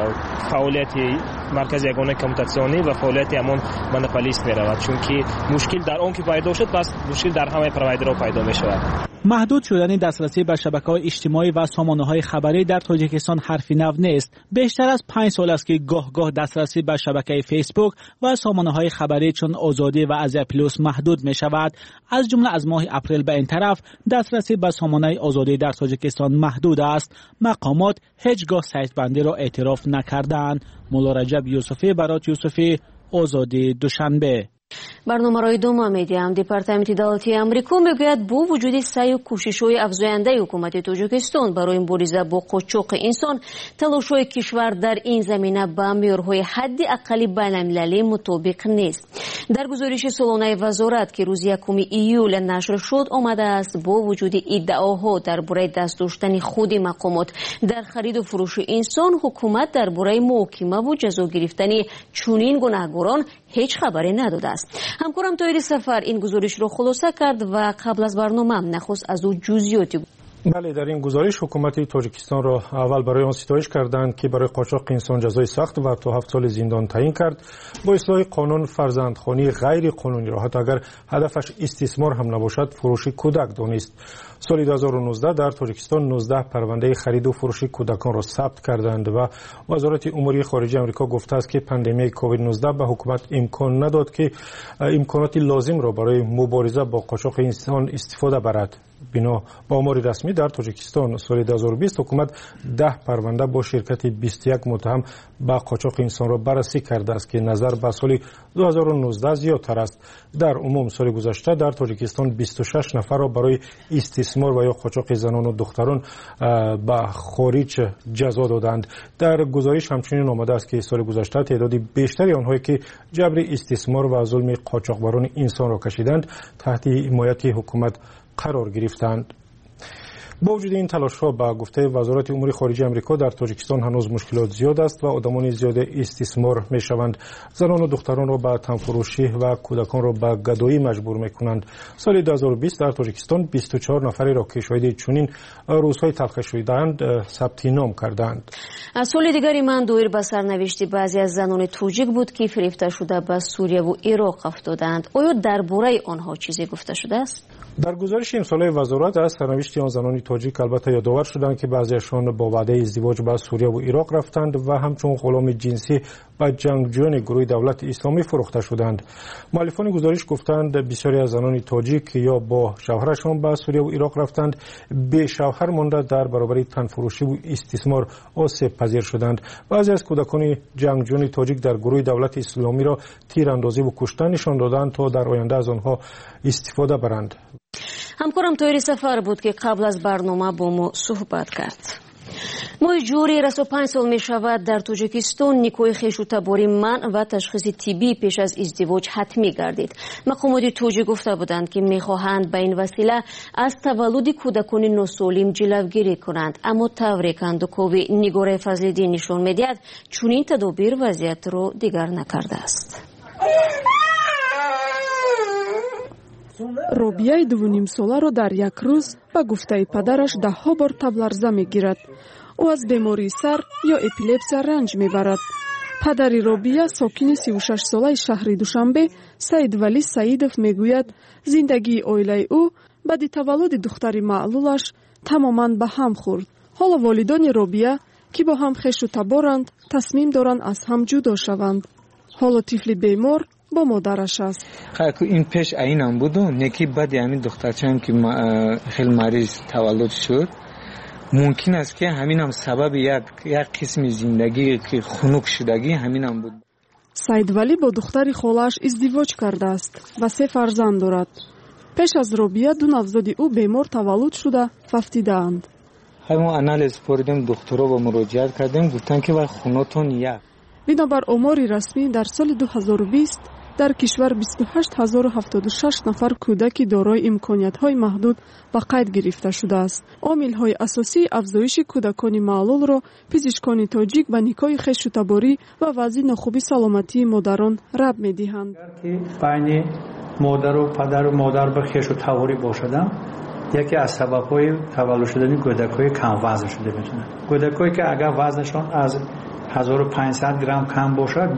فعالیت مرکز یگانه کموتاسیونی و فعالیت همان مونوپولیست می رود، چون که مشکل در آن که پیدا شد پس مشکل در همه پروایدرها پیدا می شود. محدود شدن دسترسی به شبکه‌های اجتماعی و سامانه‌های خبری در تاجیکستان حرفی نو نیست. بیشتر از 5 سال است که گاه دسترسی به شبکه فیسبوک و سامانه‌های خبری چون آزادی و آزیا پلوس محدود می شود. از جمله از ماه اپریل به این طرف دسترسی به سامانه آزادی در تاجیکستان محدود است. مقامات هیچگاه سایت بندی را اعتراف نکردند. مولا رجب یوسفی، برات یوسفی، آزادی دوشنبه. برنامه رای دوم میدیم. دپارتمنت دولتی امریکا میگوید با وجود سعی و کوشش‌های افزاینده حکومت تاجیکستان برای مبارزه با قاچاق انسان، تلاش‌های کشور در این زمینه با معیارهای حد اقلی بین‌المللی مطابق نیست. در گزارش سالانه وزارت که روز 1 ایول نشر شد آمده است با وجود ادعاها درباره دست داشتن خود مقامات در خرید و فروش انسان، حکومت درباره محاکمه و جزا گرفتن چنین گناهکاران هیچ خبری نداده است. همکارم طاهر سفر این گزارش را خلاصه کرد و قبل از برنامه نخست از او جزئیاتی بله، در این گزارش حکومت تاجیکستان را اول برای آن ستایش کردند که برای قاچاق انسان جزای سخت و تا 7 سال زندان تعیین کرد. با اصلاح قانون فرزندخوانی غیر قانونی را حتی اگر هدفش استثمار هم نباشد فروش کودک دانست. سال 2019 در تاجیکستان 19 پرونده خرید و فروش کودکان را ثبت کردند و وزارت امور خارجه آمریکا گفته است که پاندمی کووید 19 به حکومت امکان نداد که امکانات لازم را برای مبارزه با قاچاق انسان استفاده برد. بنا با آمار رسمی در تاجیکستان سال 2020 حکومت 10 پرونده با شرکت 21 متهم به قاچاق انسان را بررسی کرده است که نظر به سال 2019 زیادتر است. در عموم سال گذشته در تاجیکستان 26 نفر را برای استثمار و یا قاچاق زنان و دختران به خارج جزا دادند. در گزارش همچنین آمده است که سال گذشته تعداد بیشتری آنهایی که جبر استثمار و ظلم قاچاقبران انسان را کشیدند تحت حمایت حکومت قرار گرفتند. با وجود این تلاش‌ها به گفته وزارت امور خارجه آمریکا در تاجیکستان هنوز مشکلات زیاد است و آدمان زیاد استثمار می‌شوند. زنان و دختران را به تنفروشی و کودکان را به گدایی مجبور می‌کنند. سال 2020 در تاجیکستان 24 نفری را که شاهد چنین روزهای تلخ شده‌اند ثبت نام کردند. از سال دیگری من دویر به سرنوشت بعضی از زنان تاجیک بود که فریفته شده به سوریه و عراق افتادند. آیا درباره آنها چیزی گفته شده است؟ در گزارش امساله وزارت از سرنوشت آن زنان تاجیک البته یادآور شدند که بعضیشان با وعده ازدواج به سوریه و عراق رفتند و همچون غلام جنسی به جنگجویان گروه دولت اسلامی فروخته شدند. مؤلفان گزارش گفتند بسیاری از زنان تاجیک یا با شوهرشان به سوریه و عراق رفتند، به شوهر مانده در برابر تنفروشی و استثمار آسیب پذیر شدند. بعضی از کودکان جنگجویان تاجیک در گروه دولت اسلامی را تیراندازی و کشتن نشان دادند تا در آینده از آنها استفاده برند. همکارم طاهر سفر بود که قبل از برنامه با ما صحبت کرد. ماه جوری 25 سال می شود در تاجیکستان نیکوی خویش و تباری منع و تشخیص طبی پیش از ازدواج حتمی گردید. مقامات تاجیک گفته بودند که می خواهند به این وسیله از تولد کودکان ناسالم جلوگیری کنند، اما طوری کندوکاوی نگاره فضل‌الدین نشان می دهد چنین تدابیر وضعیت را دیگر نکرده است. робияи 2.5 соларо дар як рӯз ба гуфтаи падараш даҳҳо бор табларза мегирад. ӯ аз бемории сар ё эпилепсия ранҷ мебарад. падари робия, сокини 36 солаи шаҳри Душанбе, Саидвалӣ Саидов мегӯяд, зиндагии оилаи ӯ баъди таваллуди духтари маълулаш тамоман ба ҳам хӯрд. ҳоло волидони робия, ки бо ҳам хешу таборанд, тасмим доранд аз ҳам ҷудо шаванд. ҳоло тифли бемор با مادرش است. این پیش اینم بود و نکی بعد همین دخترچه‌ام که خیلی مریض تولد شد، ممکن است که همین هم سبب یک قسم زندگی که خنک شدگی همین هم بود. سعیدولی با دختری خالش ازدواج کرده است و 3 فرزند دارد. پیش از روبیه 2 نوزاد او بیمار تولد شده ففتیدند. همون آنالیز پردیم، دکترها با مراجعت کردیم، گفتن که خونتون یک. بنابر آماری رسمی در سال 2020 در کشور 28076 نفر کودک دارای امکانیت‌های محدود به قید گرفته شده است. عامل‌های اساسی افزایش کودکان معلول را پزشکان تاجیک به نیکای خویش‌تباری و وضع ناخوبی سلامتی مادران ربط می‌دهند. بین مادر و پدر و مادر به خویش‌تباری باشدم، یکی از سبب‌های تولد شدن کودک‌های کم وزن شده می‌تونه. کودکایی که اگر وزنشان از 1500 گرم کم باشد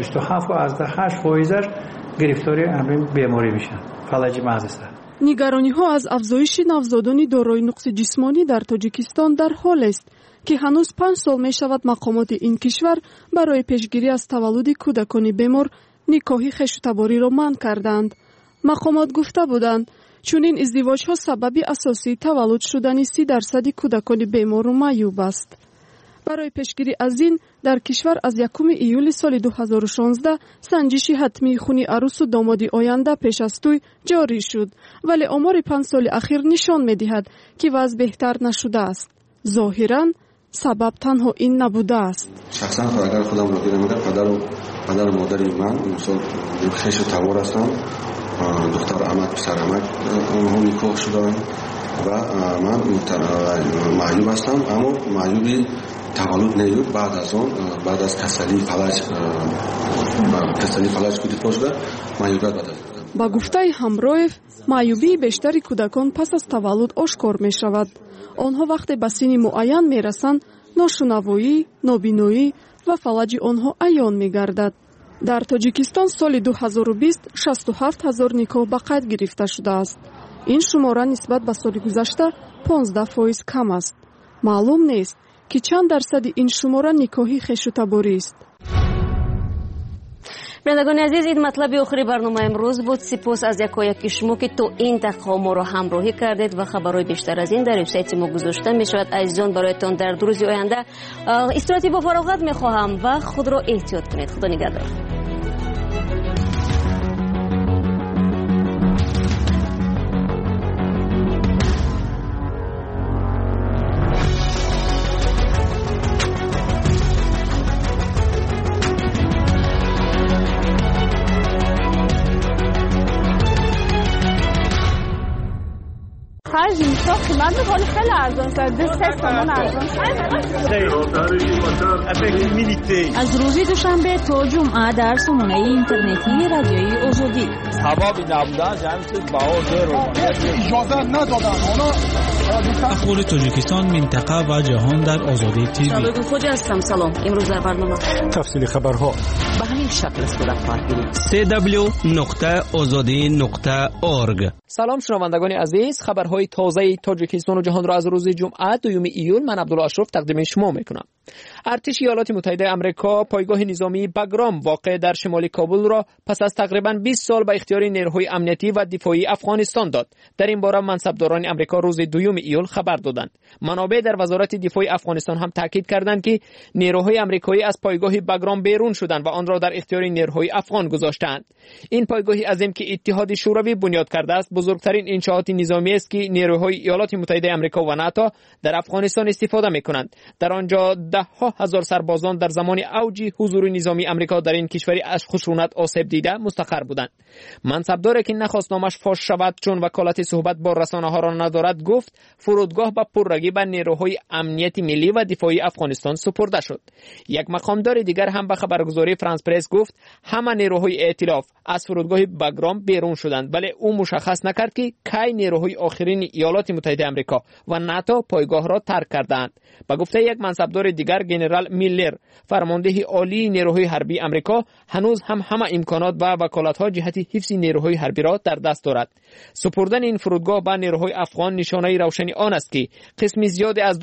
27.8% گرفتاری همین بیماری میشن، فلج مغز سر. نگرانی‌ها از افزایش نوزادان دارای نقص جسمانی در تاجیکستان در حال است که هنوز 5 سال می‌شود مقامات این کشور برای پیشگیری از تولد کودکان بیمار نکاح خویش‌تباری را منع کردند. مقامات گفته بودند چنین ازدواج‌ها سبب اساسی تولد شدن 30% کودکان بیمار و معیوب است. برای پیشگیری از این در کشور از 1 ایول سال 2016 سنجش حتمی خون عروس و داماد آینده پیش از توی جاری شد، ولی آمار 5 سال اخیر نشان می‌دهد که وضع بهتر نشده است. ظاهراً سبب تنها این نبوده است. شخصا اگر خودم رو بگیرم، پدر و مادری من مثلا خویش و تبار هستم، دختر عمد پسر عمد اونها نکاح شدن و من معیوب هستم، اما معیوبی تولد نیود. بعد از کسلی فلج کودتا شده معیوبیت بدل. با گفته همراهیف، معیوبی بیشتری کودکان پس از تولد آشکار می شود. آنها وقتی به سن معین می رسند ناشنوایی، نابینایی و فلج آنها عیان می گردد. در تاجیکستان سال 2020 67,000 نکاح به قید گرفته شده است. این شماره نسبت به سال گذشته 15% کم است. معلوم نیست که چند درصد این شماره نکاحی خویش‌تباری است. بینندگان عزیز، این مطلب آخری برنامه امروز بود. سپاس از یکایک شما که تا این دقیقه ما را همراهی کردید و خبرهای بیشتر از این در وبسایت ما گذاشته می شود. عزیزان، برایتان در 2 روز آینده استراحتی با فراغت می خواهم و خود را احتیاط کنید. خدا نگهدار. خرج میشه قیمت ولی خیلی ارزان شده 3 تومن ارزان شده. از روز دوشنبه تا جمعه در سامانه اینترنتی رادیوی آزادی. ثوابی نبودن جمعیت باور رو اجازه ندادن. اخبار تاجیکستان، منطقه و جهان در آزادی تیوی. شبکه خود هستم. سلام. امروز در برنامه تفصیل خبرها به همین شکل است در www.azadi.org. سلام شنوندگان عزیز، خبرهای تازه تاجیکستان و جهان را از روز جمعه 2 ایول من عبدالله اشرف تقدیم شما میکنم. ارتش ایالات متحده آمریکا پایگاه نظامی باگرام واقع در شمال کابل را پس از تقریباً 20 سال به اختیار نیروهای امنیتی و دفاعی افغانستان داد. در این باره منصبداران آمریکا روز 2 ایول خبر دادند. منابع در وزارت دفاع افغانستان هم تاکید کردند که نیروهای آمریکایی از پایگاه باگرام بیرون شدند و آن را در اختیار نیروهای افغان گذاشتند. این پایگاه عظیم که اتحاد شوروی بنیاد کرده است، بزرگترین انشاءات نظامی است که نیروهای ایالات متحده آمریکا و ناتو در افغانستان استفاده می‌کنند. در آنجا ده‌ها هزار سربازان در زمان اوج حضور نظامی آمریکا در این کشور از خشونت آسیب دیده مستقر بودند. منصبداری که نخواست نامش فاش شود چون وکالت صحبت با رسانه‌ها را ندارد گفت فرودگاه با پررگی به نیروهای امنیت ملی و دفاعی افغانستان سپرده شد. یک مقامدار دیگر هم به خبرگزاری فرانس پرس گفت همه نیروهای ائتلاف از فرودگاه باگرام بیرون شدند، ولی او مشخص نکرد که کی نیروهای آخرین ایالات متحده آمریکا و ناتو پایگاه را ترک کردند. با گفته یک منصبدار دیگر ژنرال میلر، فرمانده عالی نیروهای حربی آمریکا، هنوز هم همه امکانات و وکالت‌ها جهت حفظ نیروهای حربی را در دست دارد. سپردن این فرودگاه به نیروهای افغان نشانه روشنی آن است که قسمی زیاد از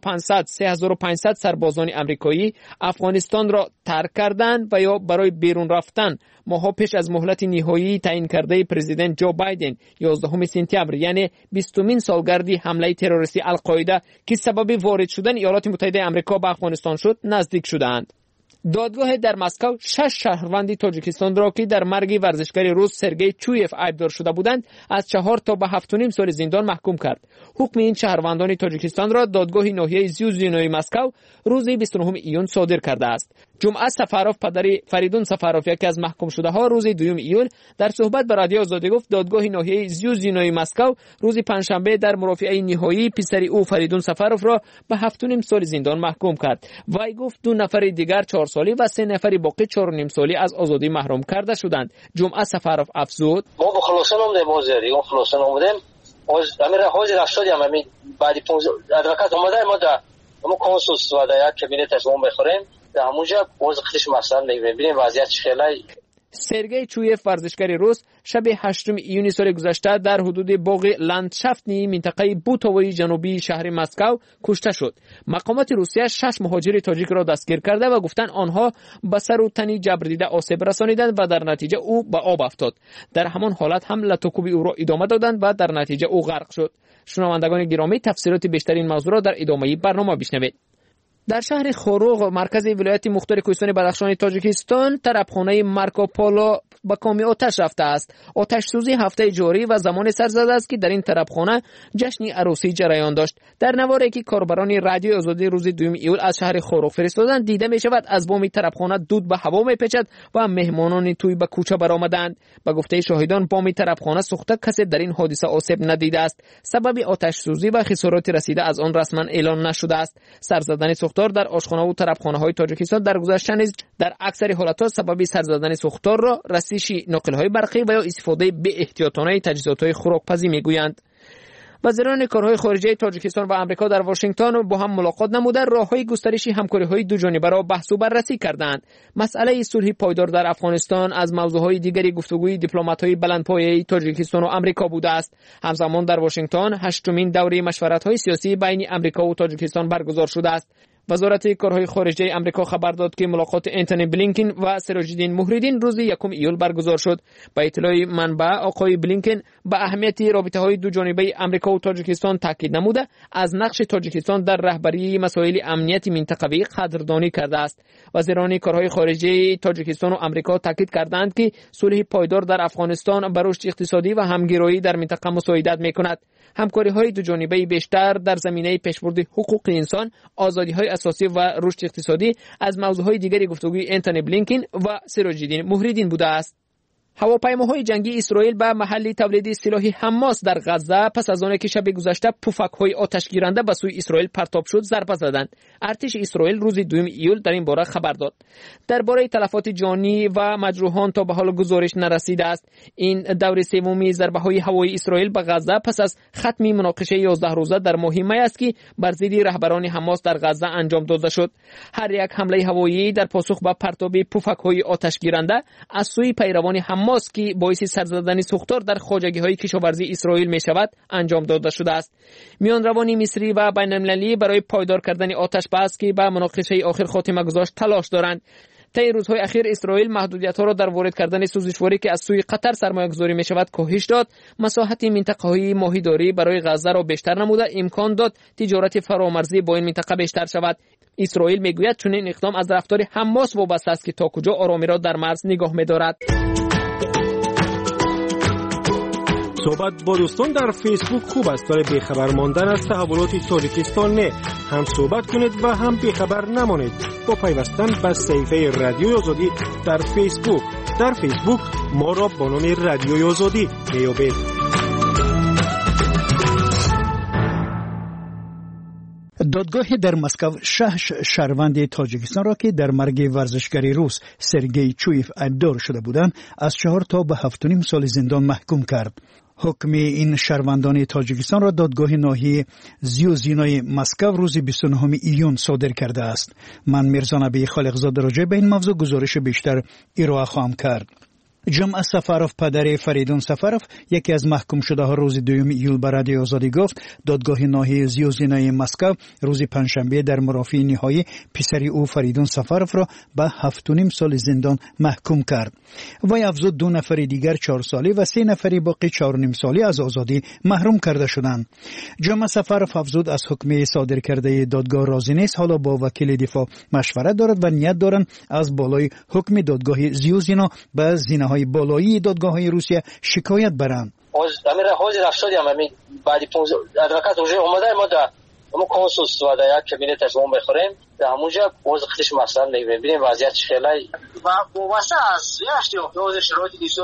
2500 سربازان آمریکایی افغانستان را ترک کردند و یا برای بیرون رفتن ماها پیش از مهلت نهایی تعیین کرده پرزیدنت جو بایدن 11 سپتامبر، یعنی 20مین سالگرد حمله تروریستی القاعده که سبب وارد شدن ایالات متحده آمریکا به افغانستان شد نزدیک شدند. دادگاه در مسکو 6 شهروند تاجیکستان را که در مرگ ورزشکار روس سرگئی چویف عیبدار شده بودند از 4 تا به 7.5 سال زندان محکوم کرد. حکم این شهروندان تاجیکستان را دادگاه ناحیه زیوزینوی مسکو روز 29 ایون صادر کرده است. جمعه سفاروف پدر فریدون سفاروف، یکی از محکوم شده ها، روز 2 ایول در صحبت با رادیو آزادی گفت دادگاه ناحیه زیوزینوی مسکو روز پنجشنبه در مرافعه نهایی پسر او فریدون سفاروف را به 7.5 سال زندان محکوم کرد. وی گفت 2 نفر دیگر 4 سالی و 3 نفر باقی 4.5 سالی از آزادی محروم کرده شدند. جمعه سفاروف افزود: ما به خلاصه نمیدیم بازاری، اون خلاصه نمیدیم. امیر حاضر اشتادیم همین بعد 15 ادوکات اومده ما در ما کنسولس و در یک کابینت از اون بخوریم در همونجا وضع خودش مثلا میبینیم وضعیت خیلی. سرگئی چویف ورزشکار روس شب 8 ایون سال گذشته در حدود باغ لندشافتی منطقه بوتاوی جنوبی شهر مسکو کشته شد. مقامات روسیه 6 مهاجر تاجیک را دستگیر کرده و گفتند آنها به سر و تن جبر دیده آسیب رسانیدند و در نتیجه او به آب افتاد. در همان حالت هم لطوکوب او را ادامه دادند و در نتیجه او غرق شد. شنوندگان گرامی، تفسیرات بیشتر این موضوع را در ادامه برنامه بشنوید. در شهر خوروغ مرکز ولایت مختار کوهستان بدخشان تاجیکستان طربخانه مارکوپولو با کامی آتش رفته است. آتش سوزی هفته جاری و زمان سر زده است که در این طربخانه جشن عروسی جریان داشت. در نواری که کاربران رادیو آزادی روز 2 ایول از شهر خوروغ فرستادند دیده می شود از بام طربخانه دود به هوا می پیچد و مهمانان توی به کوچه برآمدند. با گفته شاهدان بام طربخانه سوخته، کسی در این حادثه آسیب ندیده است. سبب آتش سوزی و خسارات رسیده از آن رسما اعلان نشده است. سر زدن سوختار در آشخانه و طربخانه‌های تاجیکستان در گذشته نیز در اکثر حالت‌ها سبب سر زدن سوختار را رسیدگی ناقل‌های برقی و یا استفاده به احتیاطانه تجهیزات خوراکپزی می‌گویند. وزیران کارهای خارجه تاجیکستان و آمریکا در واشنگتن با هم ملاقات نموده راه‌های گسترش همکاری‌های دو جانبه را بحث و بررسی کردند. مسئله صلح پایدار در افغانستان از موضوعهای دیگری گفتگوی دیپلمات‌های بلندپایه تاجیکستان و آمریکا بوده است. همزمان در واشنگتن 8مین دوره مشورت‌های سیاسی بین آمریکا و تاجیکستان برگزار شده است. وزارت کارهای خارجه آمریکا خبر داد که ملاقات انتونی بلینکن و سراج‌الدین مهریدین روز 1 ایول برگزار شد. با اطلاع منبع، آقای بلینکن با اهمیت رابطه‌های دو جانبه آمریکا و تاجیکستان تاکید نموده از نقش تاجیکستان در رهبری مسائل امنیت منطقوی قدردانی کرده است. وزیران کارهای خارجه تاجیکستان و آمریکا تاکید کردند که صلح پایدار در افغانستان به رشد اقتصادی و همگرایی در منطقه مساعدت می‌کند. همکاری‌های دو جانبه بیشتر در زمینه پیشبرد حقوق انسان، آزادی‌های اساسی و رشد اقتصادی از موضوعهای دیگری گفتگوی انتونی بلینکن و سراج‌الدین مهریدین بوده است. هواپیماهای جنگی اسرائیل به محل تولید سلاح حماس در غزه پس از آنکه شب گذشته پفک‌های آتشگیرنده به سوی اسرائیل پرتاب شد ضربه زدند. ارتش اسرائیل روز 2 ایول در این باره خبر داد. درباره تلفات جانی و مجروحان تا به حال گزارش نرسیده است. این دور سومی ضربه‌های هوایی اسرائیل به غزه پس از ختم مناقشه 11 روزه در ماه می است که بر ضد رهبران حماس در غزه انجام داده شد. هر یک حمله هوایی در پاسخ به پرتاب پفک‌های آتشگیرنده از سوی پیروان حماس که باعث سر زدن سوختار در خواجگی‌های کشاورزی اسرائیل می شود انجام داده شده است. میان روان مصری و بین‌المللی برای پایدار کردن آتش بس که به مناقشه آخر خاتمه گذاشت تلاش دارند. طی روزهای اخیر اسرائیل محدودیت‌ها را در وارد کردن سوزشواری که از سوی قطر سرمایه‌گذاری می شود کاهش داد، مساحت منطقه‌های ماهیداری برای غزه را بیشتر نموده، امکان داد تجارت فرامرزی با این منطقه بیشتر شود. اسرائیل میگوید چنین اقدام از رفتار حماس وابسته است که تا کجا آرامی را در مرز نگاه می‌دارد. صحبت با دوستان در فیسبوک خوب است، ولی بیخبر ماندن از تحولات تاجیکستان نه. هم صحبت کنید و هم بیخبر نمانید با پیوستن به صفحه رادیوی آزادی در فیسبوک. در فیسبوک ما را با نام رادیوی آزادی میابید. دادگاه در مسکو 6 شهروند تاجیکستان را که در مرگ ورزشکاری روس سرگئی چویف ادعا شده بودند از 4 تا به 7.5 سال زندان محکوم کرد. حکم این شهروندان تاجیکستان را دادگاه ناحیه زیوزینای مسکو روز 29 ایون صادر کرده است. من میرزا نبی خالقزاده راجع به این موضوع گزارش بیشتر ارائه خواهم کرد. جمعه سفروف پدر فریدون سفروف یکی از محکوم شده ها روز 2 ایول به رادیو آزادی گفت دادگاه ناحیه زیوزینای مسکو روز پنجشنبه در مرافع نهایی پسری او فریدون سفروف را به 7.5 سال زندان محکوم کرد. وی افزود 2 نفر دیگر 4 ساله و 3 نفری باقی 4.5 ساله از آزادی محروم کرده شدند. جمعه سفروف افزود از حکم صادر کرده دادگاه راضی نیست، حالا با وکیل دفاع مشورت دارد و نیت دارند از بالای حکم دادگاه زیوزینا به های بالایی دادگاه‌های روسیه شکایت برند. امیر حاضر رفتادیم همین بعد 15 ادوکات уже اومده ما در ما کنسولستو و در یک کابینت از اون بخوریم در همونجا وضع خودش مثلا می‌بینیم وضعیت خیلی و واسه از یاشتی دوز شروطی دیسود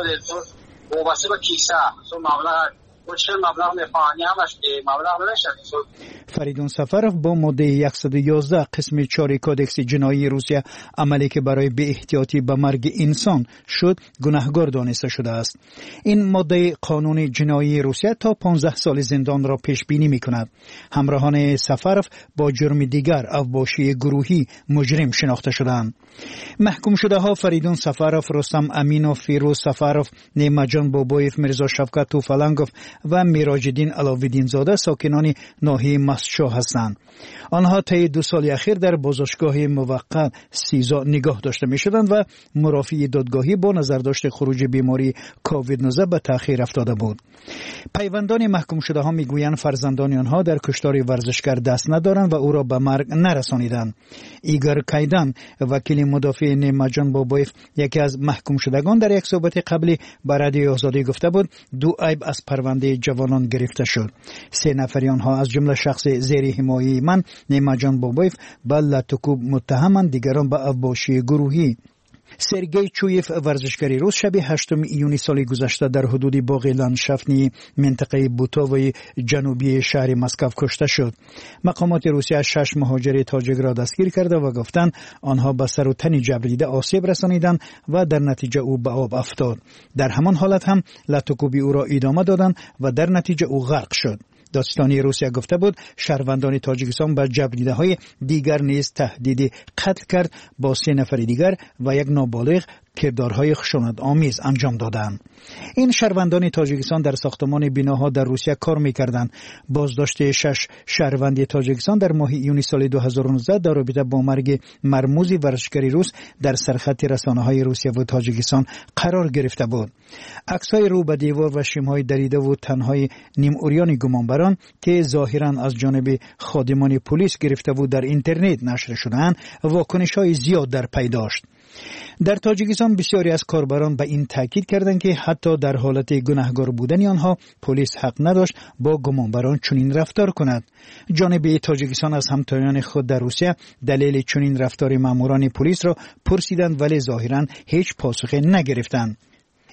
واسه با کیسه سو مبلغ چه مبلغ می‌فهمی همش مبلغ نشه. فریدون سفروف با ماده 111 قسم 4 کودکس جنایی روسیه عملی که برای بی احتیاطی به مرگ انسان شد گناهکار دانسته شده است. این ماده قانون جنایی روسیه تا 15 سال زندان را پیش بینی می‌کند. همراهان سفروف با جرم دیگر اوباشی گروهی مجرم شناخته شدند. محکوم شده ها فریدون سفروف، رستم امینوف، فیروز سفروف، نیمجان بابایف، میرزا شفقت توفالنگوف و میراجدین علاوالدین زاده ساکنان ناحیه مسجد هستند. آنها طی 2 سال اخیر در بازداشتگاه موقت سیزا نگاه داشته می شدند و مرافع دادگاهی با نظرداشت خروج بیماری کووید 19 به تأخیر افتاده بود. پیوندان محکوم شده ها می گویند فرزندان آنها در کشتار ورزشکار دست ندارند و او را به مرگ نرسانیدند. ایگور کایدان وکیل مدافع نیمجان بابایف یکی از محکوم شدگان در یک صحبت قبلی به رادیو آزادی گفته بود 2 عیب از پرونده جوانان گرفته شد. 3 نفر آنها از جمله شخص زیر حمایه من نیمجان بابایف به لطکوب متهمند، دیگران به اوباشی گروهی. سرگئی چویف ورزشکاری روس شب 8 ایون سال گذشته در حدود باغ لندشافتی منطقه بوتاوی جنوبی شهر مسکو کشته شد. مقامات روسیه 6 مهاجر تاجیک را دستگیر کرده و گفتند آنها به سر و تن جبریده آسیب رسانیدند و در نتیجه او به آب افتاد. در همان حالت هم لطکوبی او را ادامه دادند و در نتیجه او غرق شد. دادستانی روسیه گفته بود شهروندان تاجیکستان به جبریده‌های دیگر نیز تهدید قتل کرد، با 3 نفر دیگر و یک نابالغ کردارهای خشونت آمیز انجام دادند. این شهروندان تاجیکستان در ساختمان بناها در روسیه کار می‌کردند. بازداشت 6 شهروند تاجیکستان در ماه ایون سال 2019 در رابطه با مرگ مرموز ورزشکاری روس در سرخط رسانه‌های روسیه و تاجیکستان قرار گرفته بود. عکس‌های رو به دیوار و شیم‌های دریده و تنهای نیم عریان گمانبران که ظاهراً از جانب خادمان پلیس گرفته بود در اینترنت نشر شدند، واکنش‌های زیاد در پی داشت. در تاجیکستان بسیاری از کاربران به این تاکید کردند که حتی در حالت گناهکار بودن آنها پلیس حق نداشت با گمانبران چنین رفتار کند. جانب تاجیکستان از همتایان خود در روسیه دلیل چنین رفتار ماموران پلیس را پرسیدند ولی ظاهراً هیچ پاسخی نگرفتند.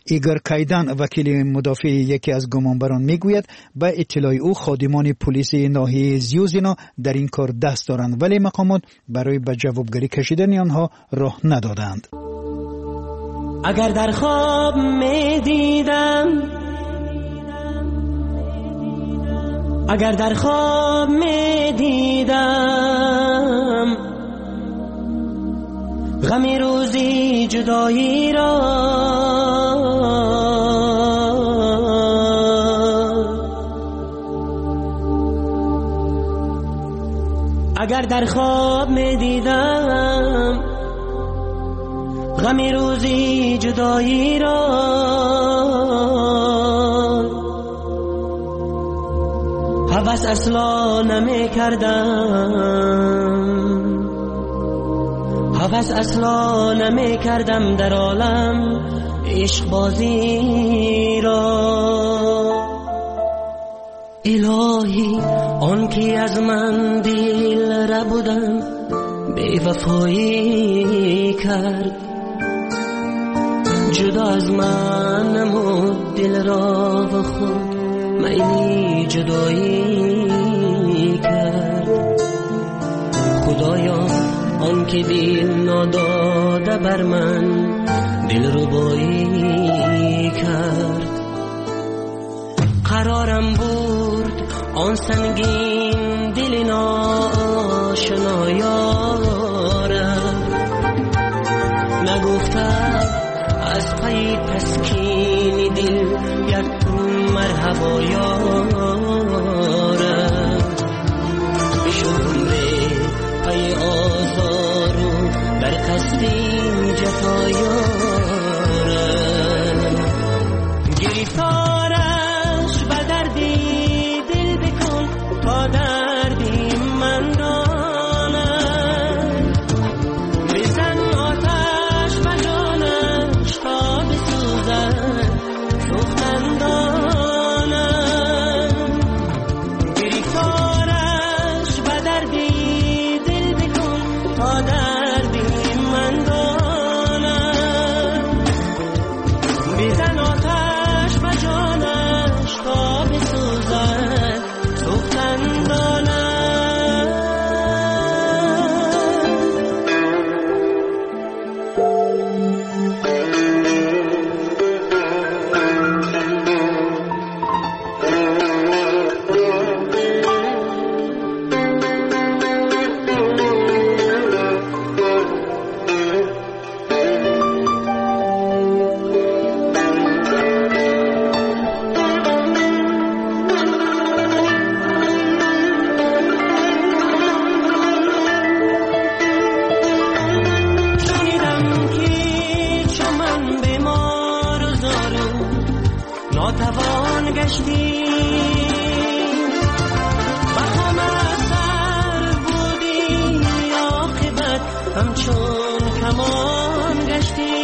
ایگور کایدان وکیل مدافع یکی از گمانبران میگوید به اطلاع او خادمان پلیس ناحیه زیوزینا در این کار دست دارند ولی مقامات برای به جوابگری کشیدن آنها راه ندادند. اگر در خواب میدیدم غمی روزی جدایی را اگر در خواب میدیدم غمی روزی جدایی را هوس اصلا نمی کردم در عالم عشق بازی را. الهی آن که از من دل را بودم بی وفایی کرد، جدا از من نمود دل را و خود میلی جدایی کرد. خدایا آن که دل ناداده بر من دل ربایی کرد. قرارم برد آن سنگین دل ناشنا یارم، نگفتم از پی تسکین دل یک مرحبا یارم. شمره پی آزارو در قصدی جفا یارم. گریفتارش به دردی دل بکن تا دردی من دانم. بزن آتش به جانش تا بسوزد سوختن دانم. گریفتارش به دردی دل بکن تا دردی من دانم. بزن آتش به جانش تا بسوزد سوختن دانم. ناتوان گشتی بخم اثر بودی عاقبت همچون کمان گشتی.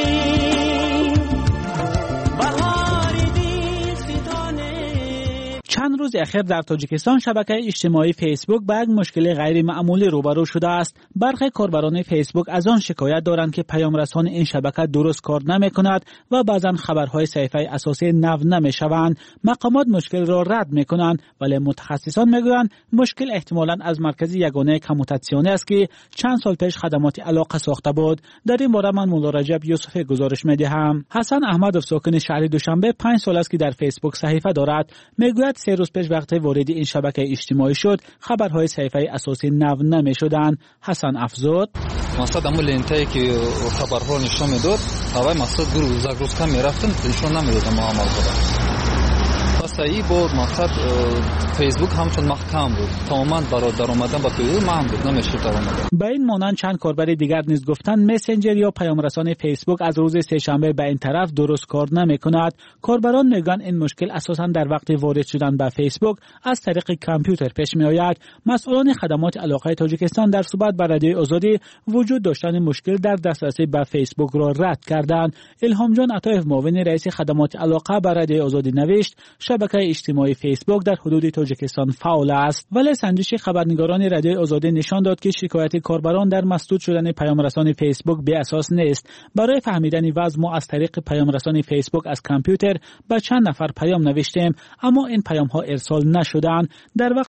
چند روز اخیر در تاجیکستان شبکه اجتماعی فیسبوک با یک مشکل غیر معمولی روبرو شده است. برخی کاربران فیسبوک از آن شکایت دارند که پیام رسان این شبکه درست کار نمی کند و بعضا خبرهای صحیفه اساسی نو نمی شوند. مقامات مشکل را رد می کنند ولی متخصصان می گویند مشکل احتمالاً از مرکز یگانه کموتاسیون است که چند سال پیش خدمات علاقه ساخته بود. در این باره من مولا رجب یوسف گزارش می دهم. حسن احمدوف ساکن شهر دوشنبه 5 سال است که در فیسبوک صحیفه دارد. می گوید 3 روز پیش وقتی وارد این شبکه اجتماعی شد خبرهای صحیفه اساسی نو نمی شدند. حسن افزود مقصد همون لینتایی که خبرها نشون میداد اوای مقصد روز کم میرفتن نشون نمیداد ما عمل کنیم. پس ای بود مقصد فیسبوک همچون محکم بود تماما برای در اومدن با فیسبوک مهم بود نمیشه در اومدن. به این مانند چند کاربر دیگر نیز گفتند مسنجر یا پیام رسان فیسبوک از روز سه‌شنبه به این طرف درست کار نمیکند. کاربران میگن این مشکل اساساً در وقت وارد شدن به فیسبوک از طریق کامپیوتر پیش میآید. مسئولان خدمات علاقه تاجیکستان در صحبت با رادیوی آزادی وجود داشتن مشکل در دسترسی به فیسبوک را رد کردند. الهام جان عطایف معاون رئیس خدمات علاقه با رادیوی آزادی نوشت شبکه شبکه اجتماعی فیسبوک در حدود تاجیکستان فعال است. ولی سنجش خبرنگاران رادیوی آزادی نشان داد که شکایت کاربران در مسدود شدن پیامرسان فیسبوک بی اساس نیست. برای فهمیدن وضع ما از طریق پیامرسان فیسبوک از کامپیوتر به چند نفر پیام نوشتیم، اما این پیام ها ارسال نشدند. در وقت